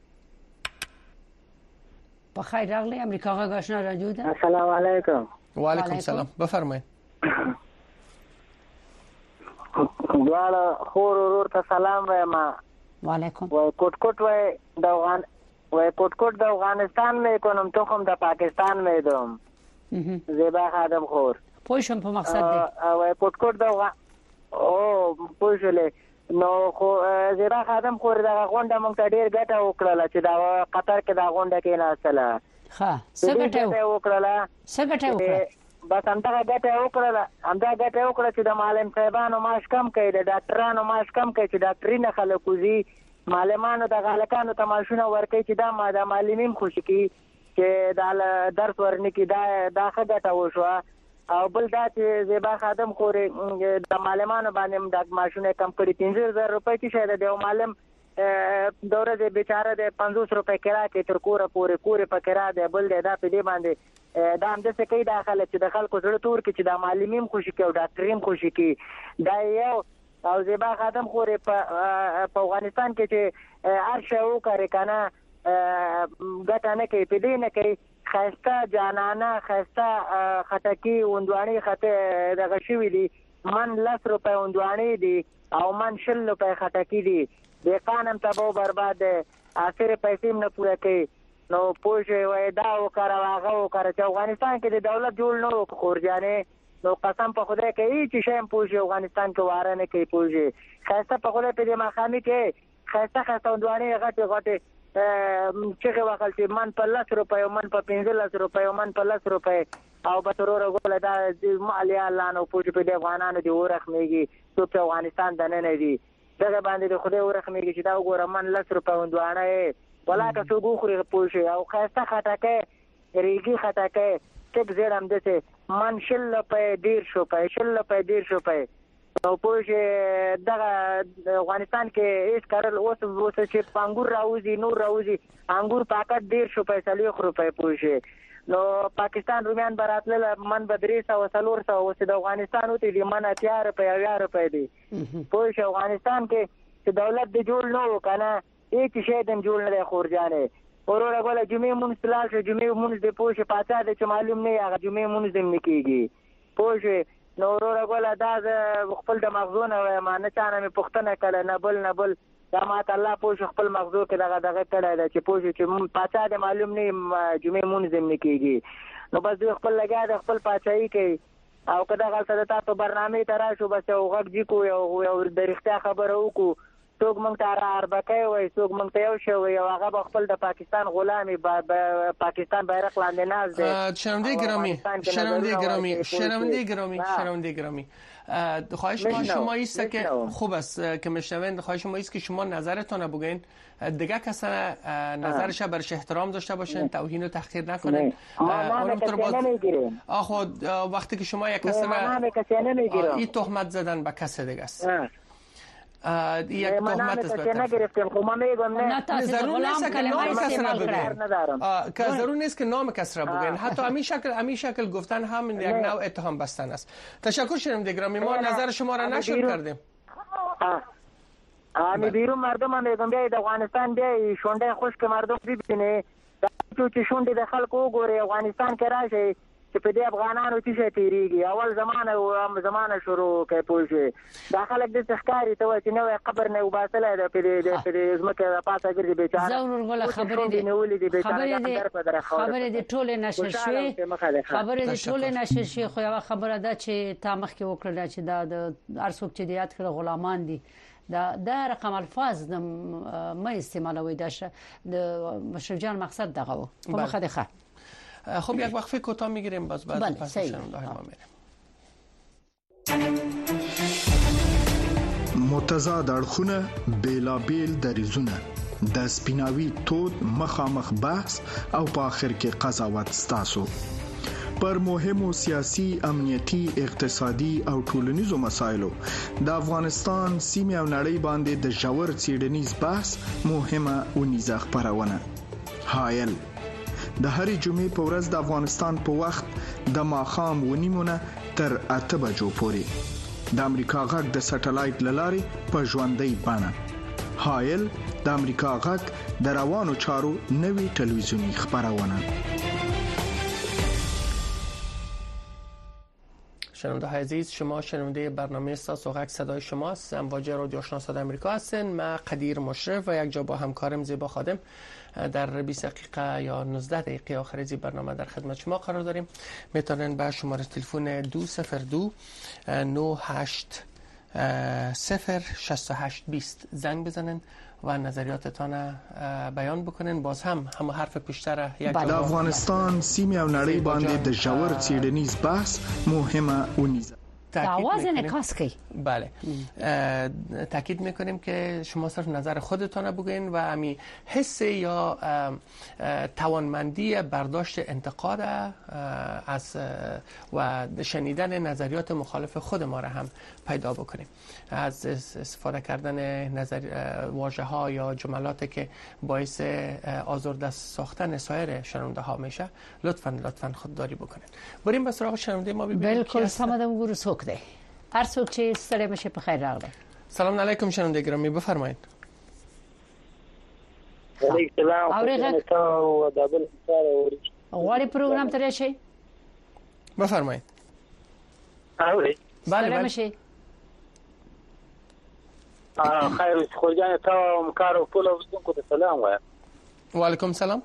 Speaker 1: بخیر راغلی امریکا غږ آشنا رادیو ده.
Speaker 9: السلام علیکم.
Speaker 3: و علیکم سلام بفرمایید.
Speaker 9: دواړه خور ورور ته سلام وایم.
Speaker 1: و علیکم.
Speaker 9: و کوټ وای د افغانستان مې کوم تخم د پاکستان مې دوم. زیبا خادم خور.
Speaker 1: پوښم په مقصد دی.
Speaker 9: و کوټ د او پوښلې نو خو زیرا خادم خور دا غونډه مونږ ته ډیر ګټه وکړه چې دا قطر کې دا غونډه کې ناسله.
Speaker 1: ښه څه ګټه وکړه؟ څه ګټه وکړه؟
Speaker 9: بس همدا ګټه وکړه چې د معلم صاحبانو معاش کم کړي د ډاکټرانو معاش کم کړي چې ډاکټري نه خلکو زی معلمانو د غالکانو ته معاشونه ورکړي چې دا د معلمین خوشي کی چې دا درس ورنکي دا ښه ګټه وشوه. او بل دا چې زیبا خادم خورې د معلمانو باندې د معاشونه کم کړي 15000 روپۍ چې شاید د معلم دوره د بیچاره د 500 روپۍ کرا کې تر کوره پورې په کرا د بل د په دې باندې دا هم د څه کې داخله چې د خلکو زړه تور کې چې د معلمین خوشي کې او ډاکټرین خوشي کې دا یو. او زیبا خادم خورې په افغانستان کې چې هر شی وکړي کنه ګټه نه کوي په دې نه کوي خسته جانانه خسته خټکی وندوانی خطه دغه شوی دی من 10 روپے وندوانی دی او من 10 روپے خټکی دی د قانون تبو برباد اخر پیسې نه پوره کوي. نو پوجي وای دا وکړه هغه وکړه چې افغانستان کې د دولت جوړ نو خورجانې نو قسم په خدای کوي چې شیم پوجي افغانستان کې واره نه کوي. پوجي خسته په خدای په دې مخامي کې خسته وندوانی غټه چې وکړل چې من په 10 روپے من په 15 روپے من په 10 روپے او به ترور غول دا مالیا لانو پوجي په دې افغانانو دی ورخمېږي ته په افغانستان دنه نه دی دغه باندې د خدای ورخمېږي چې دا وګوره من 10 روپے وندوانه ولا که څو غوخري پوجي او خسته خټکه ریګي خټکه ټک زیرم دته من 10 روپے 1.5 روپے او پوجي دغه افغانستان کې هیڅ کارل اوس چې انګور راوځي نور راوځي انګور پاکټ 1.5 روپے پوجي. نو پاکستان رومیان براتل من بدري 300 اوس د افغانستان وته دی من 80 روپے دی. پوجي افغانستان کې چې دولت د جوړ نو کنه هیڅ شی د جوړ نه خورجانې ورور غوله جمعې مونږ تلل چې جمعې مونږ د پوجي پاتا د چې معلوم نه هغه جمعې مونږ دم نکېږي. پوجي نو ورور غوله دا خپل د مغزونه ما نه چانه مې پښتنه کړه نه بل دا ماته الله پوه خپل مغزو کې دغه کړی دی چې پوه چې پاچا د معلوم نه جمعې مونږ نه کېږي نو بس دوی خپل لګیا د خپل پاچاهي کوي او که دغه څه د تاسو برنامې ته راشو بس یو غږ جیکو یو د رښتیا خبره وکړو څوک موږ ته اربکۍ وایي څوک موږ ته یو شی وایي او هغه به خپل د پاکستان غلامي پاکستان بیرغ لاندې ناست دی.
Speaker 3: شنونده گرامی خواهش ما شما ایست که خوب است که میشنوین خواهش ما ایست که شما نظرتون بگین دیگه کس نظرش برش احترام داشته باشین توهین و تحقیر نکنین خود وقتی که شما یک کس این تهمت زدن به کس دیگه است یک تهمت است ضرور نیست که نام کس را بگین حتی همین شکل گفتن هم یک نوع اتهام بستن است. تشکر شنونده گرامی ما نظر شما را نشر کردیم.
Speaker 9: امی بیرون مردم هم میگم بیاید افغانستان بیاید شونده خشک مردم ببینه چې شونډې د خلکو وګوري افغانستان کې راشي چې په دې افغانانو چې تیریږي اول زمانه شروع کوي پوه شي دا خلک د ښکاری ته چې نو قبر نه وباسله د په ځمکه د پاسه ګرځي بیچاره
Speaker 1: ضرور غل خبرې دي ټوله نشر شوي خبرې دي ټوله نشر شي خو یو خبره ده چې تا مخکې وکړه چې دا د ارڅوک چې دیات کړه غلامان دي دا رقم الفاظ ما استعمالوي داشه د مشرف جان مقصد دغه و خو خدخه
Speaker 3: خب یک وقفه کوتاه میگیریم باز بعد پس شنونده های ما میریم.
Speaker 10: متضاد اړخونه بیلابیل دریزونه د سپیناوي تود مخامخ بحث او په اخر کې قضاوت ستاسو پر مهمو سیاسي امنیتي اقتصادي او ټولنیزو مسایلو د افغانستان سیمه او نړۍ باندې د ژور څېړنیز بحث مهمه ونیزه خبرونه حایل د هرې جمعې په ورځ د افغانستان په وخت د ماښام ونیمونه تر 8 بجو پورې د امریکا غږ د سټلایټ لارې په ژوندۍ بڼه حایل د امریکا غږ د روانو چارو نوي ټلویزیونی خبرونه.
Speaker 3: شنونده های عزیز شما شنونده برنامه ساسوغک صدای شماست امواج رادیو آشنا صدای آمریکا هستین. من قدیر مشرف و یک جا با همکارم زیبا خادم در 20 دقیقه یا 19 دقیقه آخر از برنامه در خدمت شما قرار داریم. میتونین به شماره تلفن 202 98 06820 زنگ بزنین و نظریاتتان بیان بکنین. باز هم حرف پیشتر یک
Speaker 10: د افغانستان سیمه او نړۍ باندې د ژور څېړنیز بحث مهمه ونیزه
Speaker 1: آواز انعکاس کوي.
Speaker 3: بله تاکید میکنیم که شما صرف نظر خودتان بگوین و همی حس یا توانمندی برداشت انتقاد از و شنیدن نظریات مخالف خود ما را هم پیدا بکنیم. از استفاده کردن واژه ها یا جملاتی که باعث آزرده ساختن سایر شنونده ها میشه لطفاً خودداری بکنید. بریم به سراغ شنونده ما ببینیم.
Speaker 1: بالکل سمدم گورو سوک ده. هر څوک چې ستړي مشه په خیر راغله.
Speaker 3: سلام علیکم شنونده گرامی بفرمایید.
Speaker 4: علیکم السلام.
Speaker 1: غواړي پروګرام ته راشي؟
Speaker 3: بفرمایید.
Speaker 1: بله مشه.
Speaker 7: خیر خورجان تا مکارو ټول اوسونکو ته سلام وایم.
Speaker 3: وعلیکم سلام.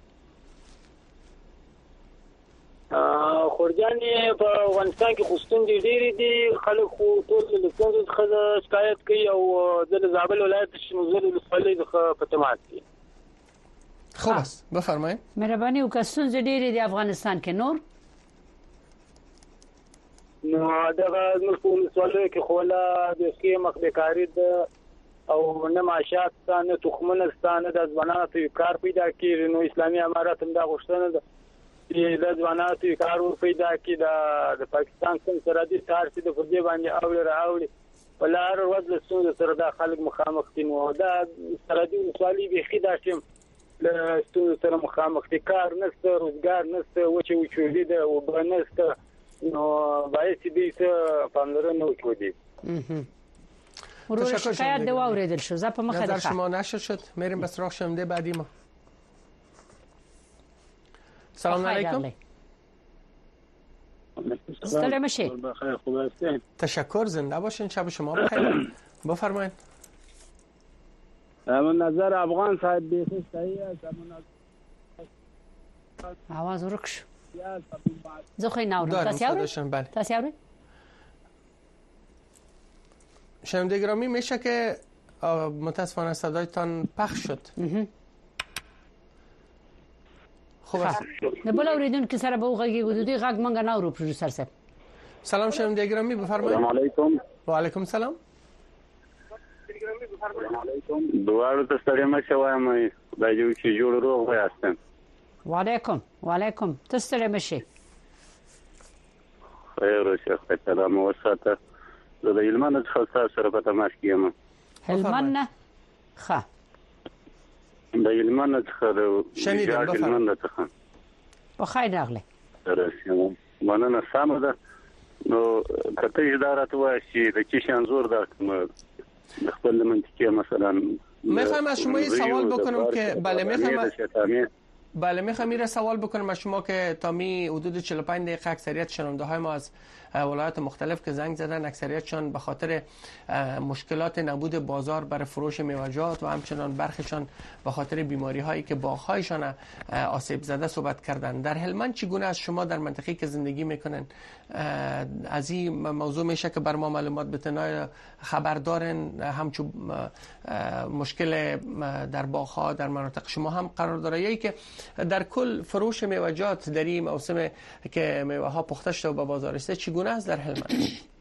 Speaker 7: خورجان په افغانستان کې خوستون دي ډېری دي خلک خو ټول له څنګه څخه شکایت کوي او د زابل ولایت شمول ولسوالۍ د پټمات دي.
Speaker 3: خوب است بفرمایید.
Speaker 1: مهرباني وکړئ ډېری د افغانستان کې نور
Speaker 7: نو دا موږ په ولسوالۍ کې خو لا د سکه مخبکاری د او نه معاشات ستانه تخمونه ستانه د ځوانانو کار پیدا کړي. نو اسلامي امارات هم دا غوښتنه ده چې د ځوانانو کار پیدا کړي. د پاکستان څخه سرحدي تار چې د فوجي باندې اوړي په لار ورځ له څنګه سره د خلک مخامخ دي. نو دا سرحدي ولسوالۍ به خیدا شم له څنګه سره مخامخ دي. کار نشته روزګار نشته وچوي ده او بنسته. نو باید دې څه پاملرنه وکړي.
Speaker 1: ورور شکایت دی واوریدل شو. زه په مخه
Speaker 3: نظر شما نشر شد. میریم به سراغ شنونده بعدی ما. سلام علیکم.
Speaker 1: ستړي مشه.
Speaker 7: بخیر خوب هستین.
Speaker 3: تشکر زنده باشین. شب شما بخیر. بفرمایید.
Speaker 7: نظر افغان صاحب بیخی صحیح است.
Speaker 1: آواز ورک شو. زه خو نه اورم. تاسو اورئ؟
Speaker 3: شنونده گرامی میشه که متاسفانه صدایتان پخش شد. خوب است.
Speaker 1: نه بل اوریدونکو سره به وغږی ودودي غږ مونږ نه اورو پروډوسر صاحب.
Speaker 3: سلام شنونده گرامی بفرمایید.
Speaker 2: سلام علیکم.
Speaker 3: و علیکم سلام.
Speaker 2: دوارو ته ستړي مشه وایم دا یو چې جوړ روغ وایاستم.
Speaker 1: وعلیکم تاسو ستړي مشه.
Speaker 2: خیر شیخ سلام وساته. زه د هلمند څخه سره په تماس کې یم.
Speaker 1: هلمند نه ښه
Speaker 2: د هلمند څخه
Speaker 3: شنیدم
Speaker 2: هلمند څخه
Speaker 1: په خیر راغله.
Speaker 2: درسته مننه سمه ده. نو کته اداره وایي چې د کیشان زور ده د خپل منطقه مثلا
Speaker 3: میخوام از شما یه سوال بکنم که بله میخوام میره سوال بکنم از شما که تا حدود 45 دقیقه اکثریت شنونده های ما از ولایات مختلف که زنگ زدن اکثریتشان به خاطر مشکلات نبود بازار برای فروش میوه‌جات و همچنان برخیشان به خاطر بیماری هایی که باغ‌هایشان آسیب زده صحبت کردن. در هلمند چگونه از شما در منطقه‌ای که زندگی میکنن از این موضوع میشه که بر ما معلومات بتن خبر دارن؟ همچون مشکل در باغ‌ها در مناطق شما هم قرار داره یا که در کل فروش میوه‌جات در این موسم که میوه‌ها پخته شده و به بازار رسیده چگونه است در هلمند؟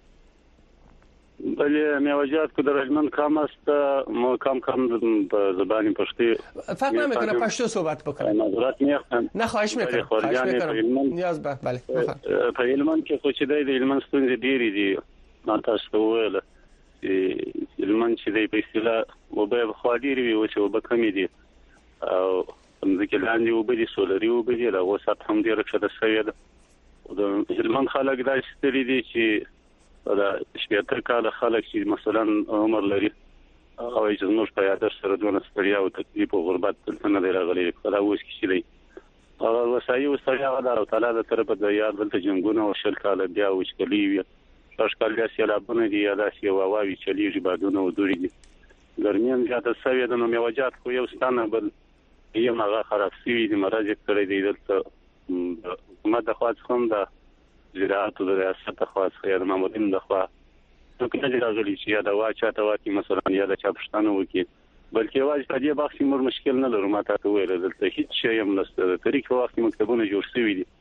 Speaker 2: بله میوه‌جات که در هلمند کم است. ما کم به زبان پشتی
Speaker 3: فرق نمیکنه پشتو صحبت بکنم.
Speaker 2: معذرت میخوام.
Speaker 3: نه خواهش میکنم. نیاز به بله.
Speaker 2: په هلمند کې خو چې د هلمند ستونزې ډېرې دي. ما تاسو ته وویل هلمند چې د په اصطلاح وبه خو ډېرې وي او چې وبه کمې دي او ځکه لاندې وبه دي سولري وبه دي له وسط هم ډېر ښه شوی ده. د هلمند خلک دا ستړي دي چې دا شپږ کال خلک چې مثلا عمر لري او چې موږ په یاد سره دونه ستړیا او تکلیف او غربت څنګه دی راغلي خلا اوس کې شي او وسایو ستړیا غدا او تعالی تر په یاد دلته جنگونه او شل کال بیا وشکلی وي اشکال بیا سیلابونه دي یا داسې واوي چلیږي بادونه او دوړي دي ګرمین زیاته سوي د میوه‌جات خو یو ستانه بل یم هغه خراب شوی دي مراجع کړی دی دلته حکومت د خواص هم د زراعت او د ریاست خواص خیر مامورین د خوا نو کله چې راغلی چې یا د واچاته واکي مثلا یا د چاپشتانو وکي بلکې واځ په دې باغ کې مور مشکل نه لرو ماته ته ویل دلته هیڅ شی هم نشته طریق وخت مکتبونه جوړ شوی دي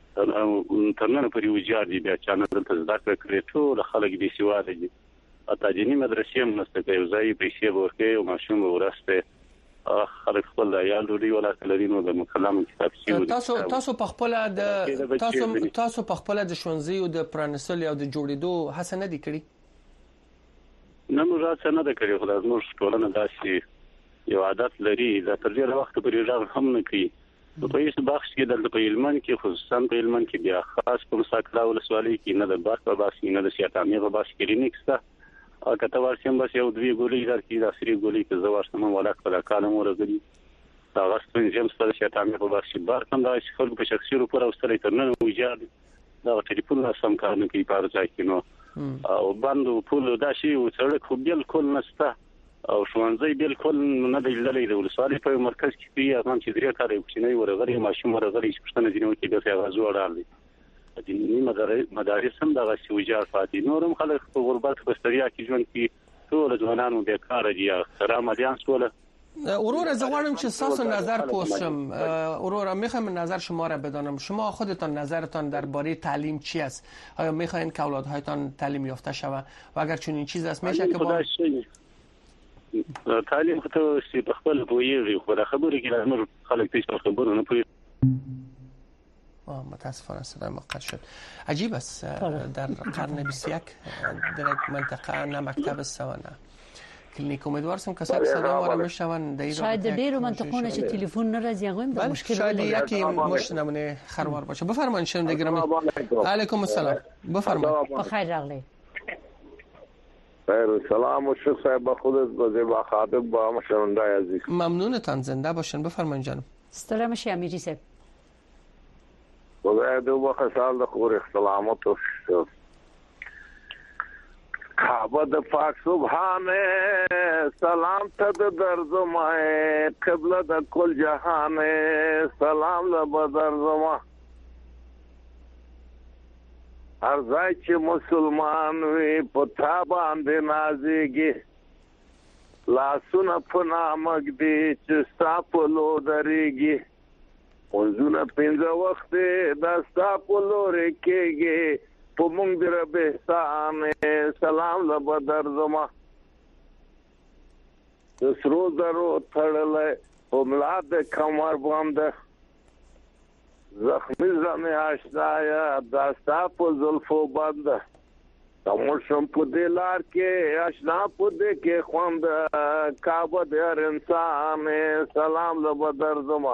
Speaker 2: ترنه په یو جار دي بیا چې نه دلته ذکر کړی ټول خلک دي سیواده دي اته جنې مدرسې هم نشته کوي ځای پیسې ورکې او ماشوم ورسته خلک خپل یا لوري ولا کلرینو د مکلم کتاب شي
Speaker 3: تاسو په خپل د تاسو په خپل د شونځي او د پرانسل او د جوړېدو هڅه نه دي کړې؟
Speaker 2: نه موږ هڅه نه کړې خو زموږ ټولنه داسې یو عادت لري دا تر ډیره وخت پورې راغ هم نه کوي په هیڅ بخش کې د هلمند کې خصوصا په هلمند کې بیا خاص په مساکلا ولسوالۍ کې نه د بار په باس نه د سیاتامي په باس کې لینکسته او کته ورسیم بس یو دوی ګولې درکې د سری ګولې کې زوارسم ولا کړه کالم ورغلي دا غوښتن جیم ستاسو سیاتامي په باس کې بار کوم دا خلک په شخصي روپور او ستړي ترنه ویجاد دا ټلیفون سم کار نه کوي په ځای کې نو او باندې پول دا شی او سړک خو بالکل نشته او شوانځي بالکل نه دی لري د ولسوالۍ په مرکز کې پیه ځان چې درې کار یو چې نه ورغلي ماشوم ورغلي چې پښتنه دینو کې د غزو اړال دي دیني مدارس هم دغه سوجار فاتي نورم خلک په غربت په ستړیا کې ژوند کوي ټول ځوانانو بیکار دي سلام دیان سوله
Speaker 3: اورور زغوانم چې تاسو نظر پوسم اورور میخوام نظر شما را بدانم شما خودتان نظرتان درباره تعلیم چی است؟ آیا میخواین که اولادهایتان تعلیم یافته شوه و اگر چنین چیز است میشه که با
Speaker 2: تعلیم خو ته په خپل پوهیږي خو دا خبرې کې لازم خلک پیش خبرونه نه پوهیږي.
Speaker 3: متاسفانه صدای ما قطع شد. عجیب است در قرن 21 در منطقه نه مکتب است و نه کلینیک. امیدوارم کسایی که صدا ما را میشنون در
Speaker 1: شاید ډیرو منطقونه چې تلیفون ناراضی هغوی د مشکل
Speaker 3: شاید یکی مشنونه خروار باشه. بفرمایید شنونده گرامی. علیکم السلام. بفرمایید.
Speaker 1: بخیر راغلی.
Speaker 11: خیر سلام و شکر صاحب خودت با خاطب با شنونده عزیز.
Speaker 3: ممنونتان زنده باشین. بفرمایید جانم.
Speaker 1: ستړی مشي امیری صاحب.
Speaker 11: خدای دې وبخښه سال د خور اختلامات او کعبه د پاک سبحانه سلام ته د درځما قبله د کل جهان سلام له بدر زما هر ځای چې مسلمان وي پتا باندې نازيږي لاسونه په نامک دي چې ستا لو دريږي وزونه پنځه وخت د ستا لو رکېږي په مونږ د رب احسان سلام له بدر زما سرو زرو تړلې په ملا د کمر باندې زخمی زمه آشنایا داستا په زلفو باندې تمو شم په دلار کې آشنا په دې کې خوند کعبه د هر انسان سلام له بدر زما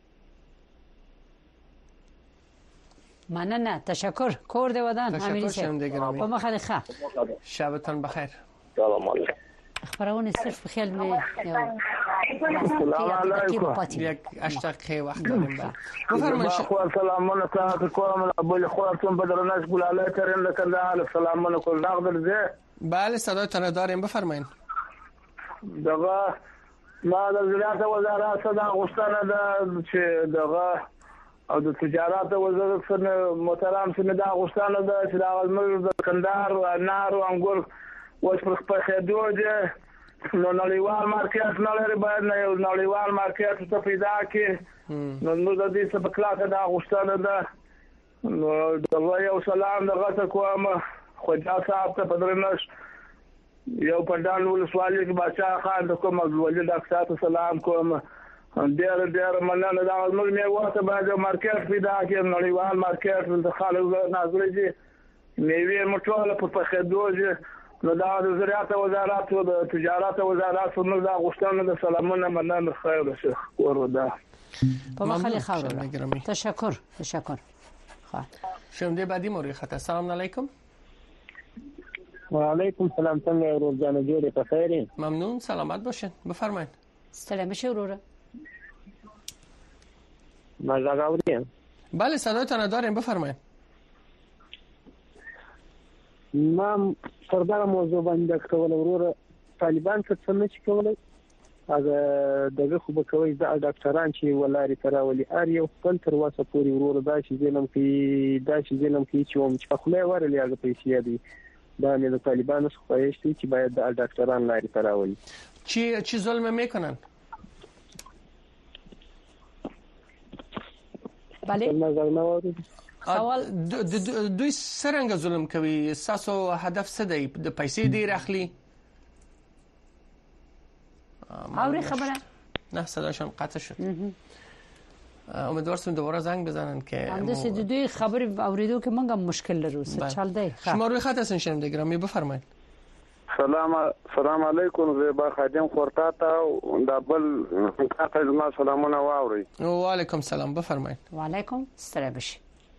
Speaker 1: مننه تشکر کور دی ودان امیر صاحب په مخه ښه
Speaker 3: شبتان بخیر
Speaker 11: سلام علیکم
Speaker 1: خبرونه صرف خیال می
Speaker 11: سلام علیکم
Speaker 3: یک 8 دقیقه وقت داریم بفرمایید
Speaker 11: سلام علیکم ابو اخواتون بدرناش گلاله ترین لکندال سلام علیکم داغدر زه
Speaker 3: بله صدایتان داریم بفرمایید
Speaker 11: دغه ما د زراعت وزارت صدا غوښتنه ده چې دغه او د تجارت وزارت څخه محترم څخه دا غوښتنه ده چې دا غلمر د کندهار او انار او انګور وش پر خپل خدوجه نو نړیوال مارکیټ نه لري باید نه یو نړیوال مارکیټ ته پیدا کړي نو د دې څه په کلاکه دا غوښتنه ده نو د یو سلام دغه کوم خدای صاحب ته پدرنش یو پندان ولسوالۍ کې بچا خان ته کوم ولید اکثر سلام کوم ډېر مننه دا موږ نه وته باید مارکیټ پیدا کړي نړیوال مارکیټ د خالق ناظر دي میوه مټوله په خدوجه نو دا د زراعت وزارت او د تجارت وزارت څخه دا غوښتنه د سلامونه مننه خیر شیخ وردا
Speaker 1: په مخاله خاور تشکر
Speaker 3: شنونده بعدی مورد خط السلام علیکم
Speaker 12: و علیکم السلام څنګه روزانه جوړه په خیر
Speaker 3: ممنون سلامت باشین بفرمایید
Speaker 1: سلام شوروره
Speaker 12: ما زاغاوریم
Speaker 3: بله صدایتان داریم بفرمایید
Speaker 12: ما سردار موضوع باندې کول وروره طالبان څه نه چې کولای هغه دغه خو به کوي د ډاکټران چې ولاري تراولي ار یو خپل تر واسه پوری وروره دا چې ظلم کوي چې وم چې خو نه ورلې هغه پیسې دي دا نه د طالبانو څخه پېښتي چې باید د ډاکټران لاري تراولي
Speaker 3: چې ظلم میکنن
Speaker 1: بله
Speaker 3: سوال دوی څنګه ظلم کوي ساسو هدف څه دی د پیسې ډیر اخلي
Speaker 1: اوري خبره
Speaker 3: نه صداشم قطع شد امیدوارم دوباره زنگ بزنن که
Speaker 1: همداسه دوی خبر اوریدو که منگم مشکل لرو چل دی
Speaker 3: شما روی خط هستین شنونده گرامی بفرمایید
Speaker 11: سلام علیکم زیبا خادم خورتاتا د بل کاته زما سلامونه واوري
Speaker 3: و علیکم سلام بفرمایید
Speaker 1: و علیکم السلام بشي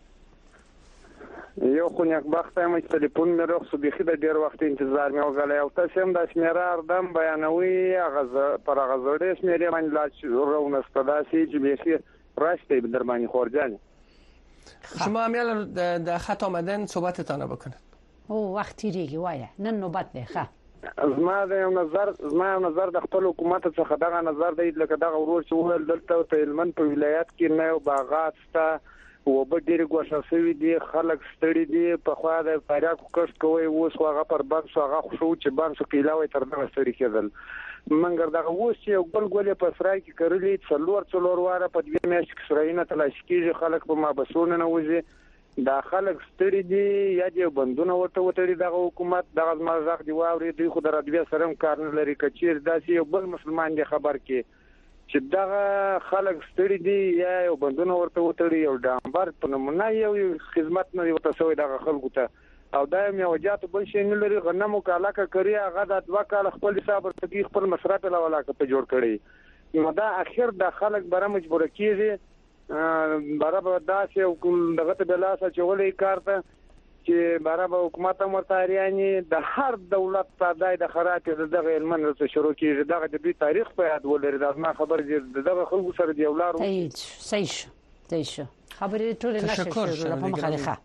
Speaker 11: یو خو یک وخت هم ټلیفون مې رخصو بيخي د ډیر وخت انتظار مې وغلی او تاسو هم د شمیرار دم بیانوي هغه پر هغه زړې شمیرې باندې لا رونه ستداسي چې بيخي راشته در باندې خورجان
Speaker 3: شما امیال د خط آمدن صحبتتان بکنید
Speaker 1: او وقتی ریگی وایه نه نوبت ده ښه
Speaker 11: زما یو نظر د خپل حکومت څخه دغه نظر دی لکه دغه ورور چې ویل دلته په هلمند په ولایت کې نه باغات شته و به ډېر ګوښه شوي دي خلک ستړي دي په خوا د فاریاب کښت کوي اوس هغه پر بند شو هغه خو چې بند شو پیلاوي تر دغه ستړي کېدل منګر دغه اوس یو ګل په سرای کې کرلي څلور واره په دې میاشت کې سراینه تلاش کیږي خلک په مابسونه نه وځي دا خلک ستړي دي یا دې بندونه وټړي دغه حکومت دغه مازغ دی واوري دوی خو درادوی سره کار نه لري کچیر داسې یو بل مسلمان دی خبر کې چې دغه خلک ستړي دي یا یو بندونه ورته وټړي یو ډامبر په نمونه یو خدمت نه ورته سوی دغه خلکو ته او دا یو وجات بل شي نه لري غنمو کالاکه کړی هغه د 2 کال خپل حساب ورته خپل مصرف له ولاکه په جوړ کړی نو دا اخر د خلک بره مجبور کیږي برابر داسې دغه ته بلاسه چولې کارته چې برابر حکومت مرتاریانی د هر دولت صدای د خراب دغه علمن څخه شروع کیږي دغه د دوی تاریخ په یاد ولري دا ما خبر دي دغه خلکو سره دی ولارو
Speaker 1: صحیح خبرې ټول نشي په مخالفه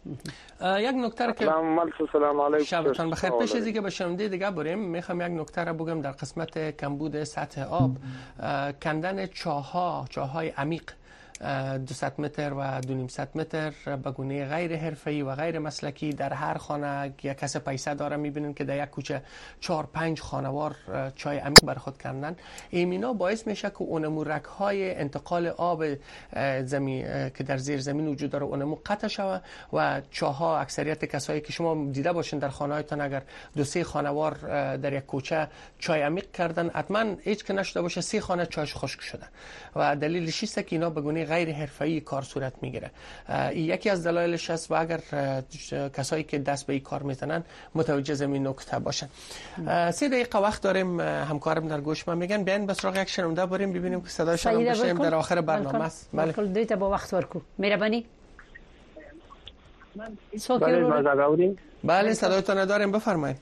Speaker 3: یک نکته که
Speaker 11: سلام علیکم
Speaker 3: شبتان بخیر. پیش از اینکه به شنونده دیگه بریم میخوام یک نکته را بگم در قسمت کمبود سطح آب. کندن چاهای عمیق 200 متر و 2.5 متر به گونه غیر حرفه‌ای و غیر مسلکی در هر خانه یک کس پیسه داره میبینن که در یک کوچه 4-5 خانوار چای عمیق بر خود کندن. اینا باعث میشه که اونمورک های انتقال آب زمین که در زیر زمین وجود داره اونمو قطع شود و چاها اکثریت کسایی که شما دیده باشین در خانه هایتان اگر 2-3 خانوار در یک کوچه چای عمیق کردن حتما هیچ که نشده باشه 3 خانه چاش خشک شده و دلیلش است که اینا به گونه غیر حرفه‌ای کار صورت میگیره. یکی از دلایلش است و اگر کسایی که دست به این کار میزنن متوجه زمین نکته باشن. 3 دقیقه وقت داریم. همکارم در گوش ما میگن بیاین به سراغ یک شنونده بریم ببینیم که صدایشون رو بشنویم در آخر برنامه است.
Speaker 1: بله دویت با وقت ورکو مهربانی.
Speaker 3: بله صدایتون داریم بفرمایید.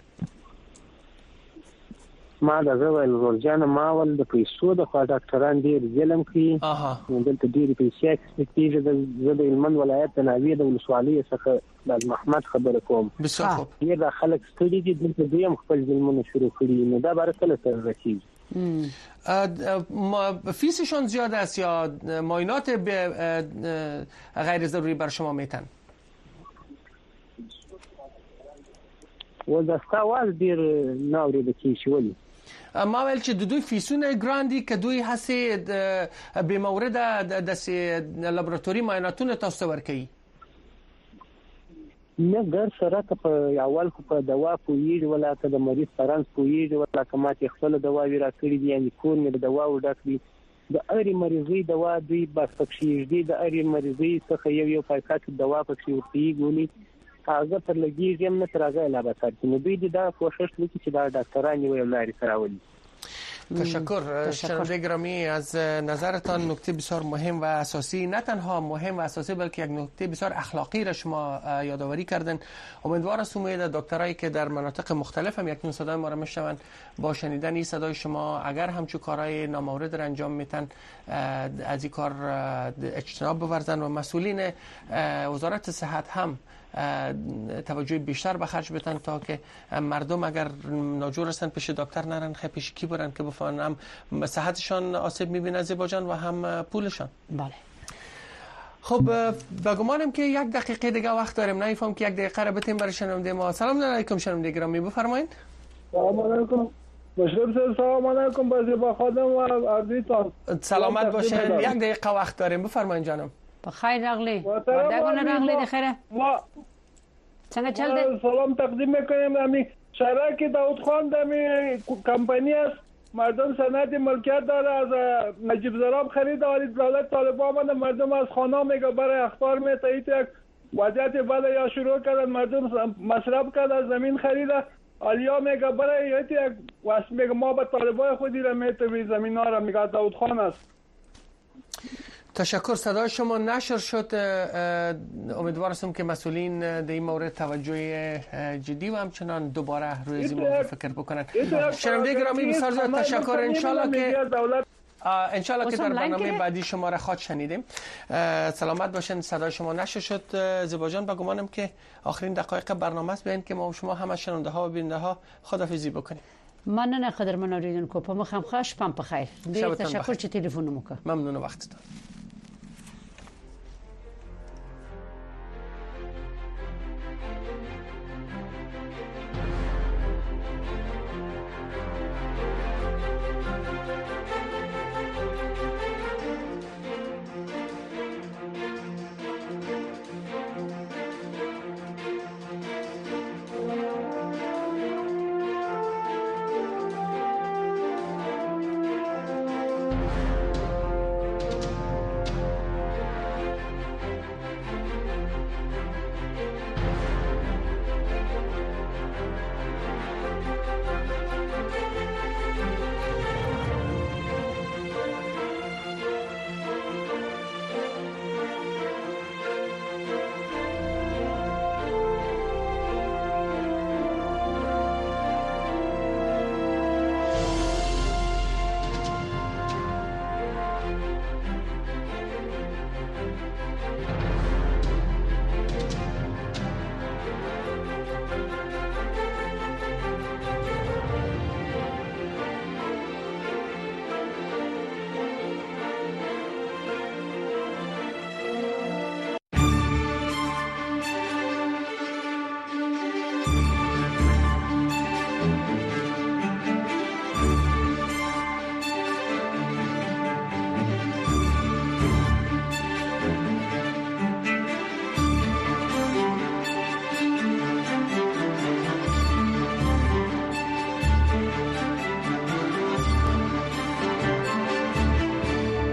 Speaker 12: ما د زویل ورجان ماول د پیسو د خوا ډاکټران ډیر ظلم کوي. دلته ډیر پیسې اکسپیکټیږي د زبې هلمند ولایت د ناوې د ولسوالۍ څخه د محمد خبره کوم. ډیر د خلک ستړي دي دلته دوی خپل ظلمونه شروع کړي نو دا برای کله سره رسیږي.
Speaker 3: فیسشون زیاد است یا معاینات غیر ضروری بر شما میتن؟
Speaker 12: و دستا واز ډیر ناوړه د کیشي ولی
Speaker 3: ما ویل چې د دوی فیسونه ګراندي که دوی هسي به مورد د لابراتوري معایناتونه تاسو ورکړي
Speaker 12: نه ګر سره په اول کو په دوا پویږي ولا ته د مریض فرانس پویږي ولا کمات خپل دوا ورا کړی دي یعنی کور مې د دوا وډکړي د اړي مریضي دوا دوی بس پکښې دي د اړي مریضي څخه یو پایکاټ دوا پکښې ورتي ګولي هغه تر لګیږي هم نه تر هغه لا به تر نو دوی دا کوشش وکړي چې دا ډاکټران یو لاري سراولي.
Speaker 3: تشکر شنونده گرامی از نظرتان. نکته بسیار مهم و اساسی، نه تنها مهم و اساسی بلکه یک نکته بسیار اخلاقی را شما یادآوری کردن. امیدوار هستم دکترایی که در مناطق مختلف هم یکنون صدای ما را میشنون با شنیدن این صدای شما اگر همچو کارهای نامورد را انجام میتن از این کار اجتناب بورزن و مسئولین وزارت صحت هم توجه بیشتر به خرج بدن تا که مردم اگر ناجور هستن پیش دکتر نرن خیلی پیش کی برن که بفهمن هم صحتشان آسیب میبینه زیبا جان و هم پولشان.
Speaker 1: بله
Speaker 3: خب با گمانم که 1 دقیقه دیگه وقت داریم. نمیفهم که 1 دقیقه رو بتیم برای شنونده ما. سلام علیکم شنونده گرامی بفرمایید.
Speaker 11: سلام علیکم. مشرف سلام علیکم با خادم و عزیزان.
Speaker 3: سلامت باشین. 1 دقیقه وقت داریم بفرمایید جانم.
Speaker 1: بخیر راغلی. دگونه راغلی بخیره.
Speaker 11: ما
Speaker 1: څنګه چل دی؟
Speaker 11: سلام تقدیم میکنیم. امی شرکت داود خان دمی کمپانی است. مردم سند ملکیت داره از نجیب زراب خرید ولی دولت طالبان آمد مردم از خانه میگه برای اخبار میتایید یک وضعیت بله یا شروع کردن مردم مصرف کرد از زمین خریده الیا میگه برای یک واسه میگه ما به طالبان خودی را میتوی زمین ها را میگه داود خان است.
Speaker 3: تشکر. صدای شما نشر شد. امیدوار هستم که مسئولین در این مورد توجه جدی و همچنان دوباره روی این موضوع فکر بکنن. شنونده گرامی بسیار زیاد تشکر. انشالله که در برنامه بعدی شما را خواهد شنیدیم. سلامت باشین. صدای شما نشر شد زیبا جان. بگمانم که آخرین دقایق برنامه است بیاین که ما و شما هم از شنونده ها و بیننده ها خداحافظی بکنیم.
Speaker 1: مننه قدرمن اوریدونکو په مخم خوش پم په خیر. ډیر تشکر چې ټلیفون مو وکړ.
Speaker 3: ممنون وختتان.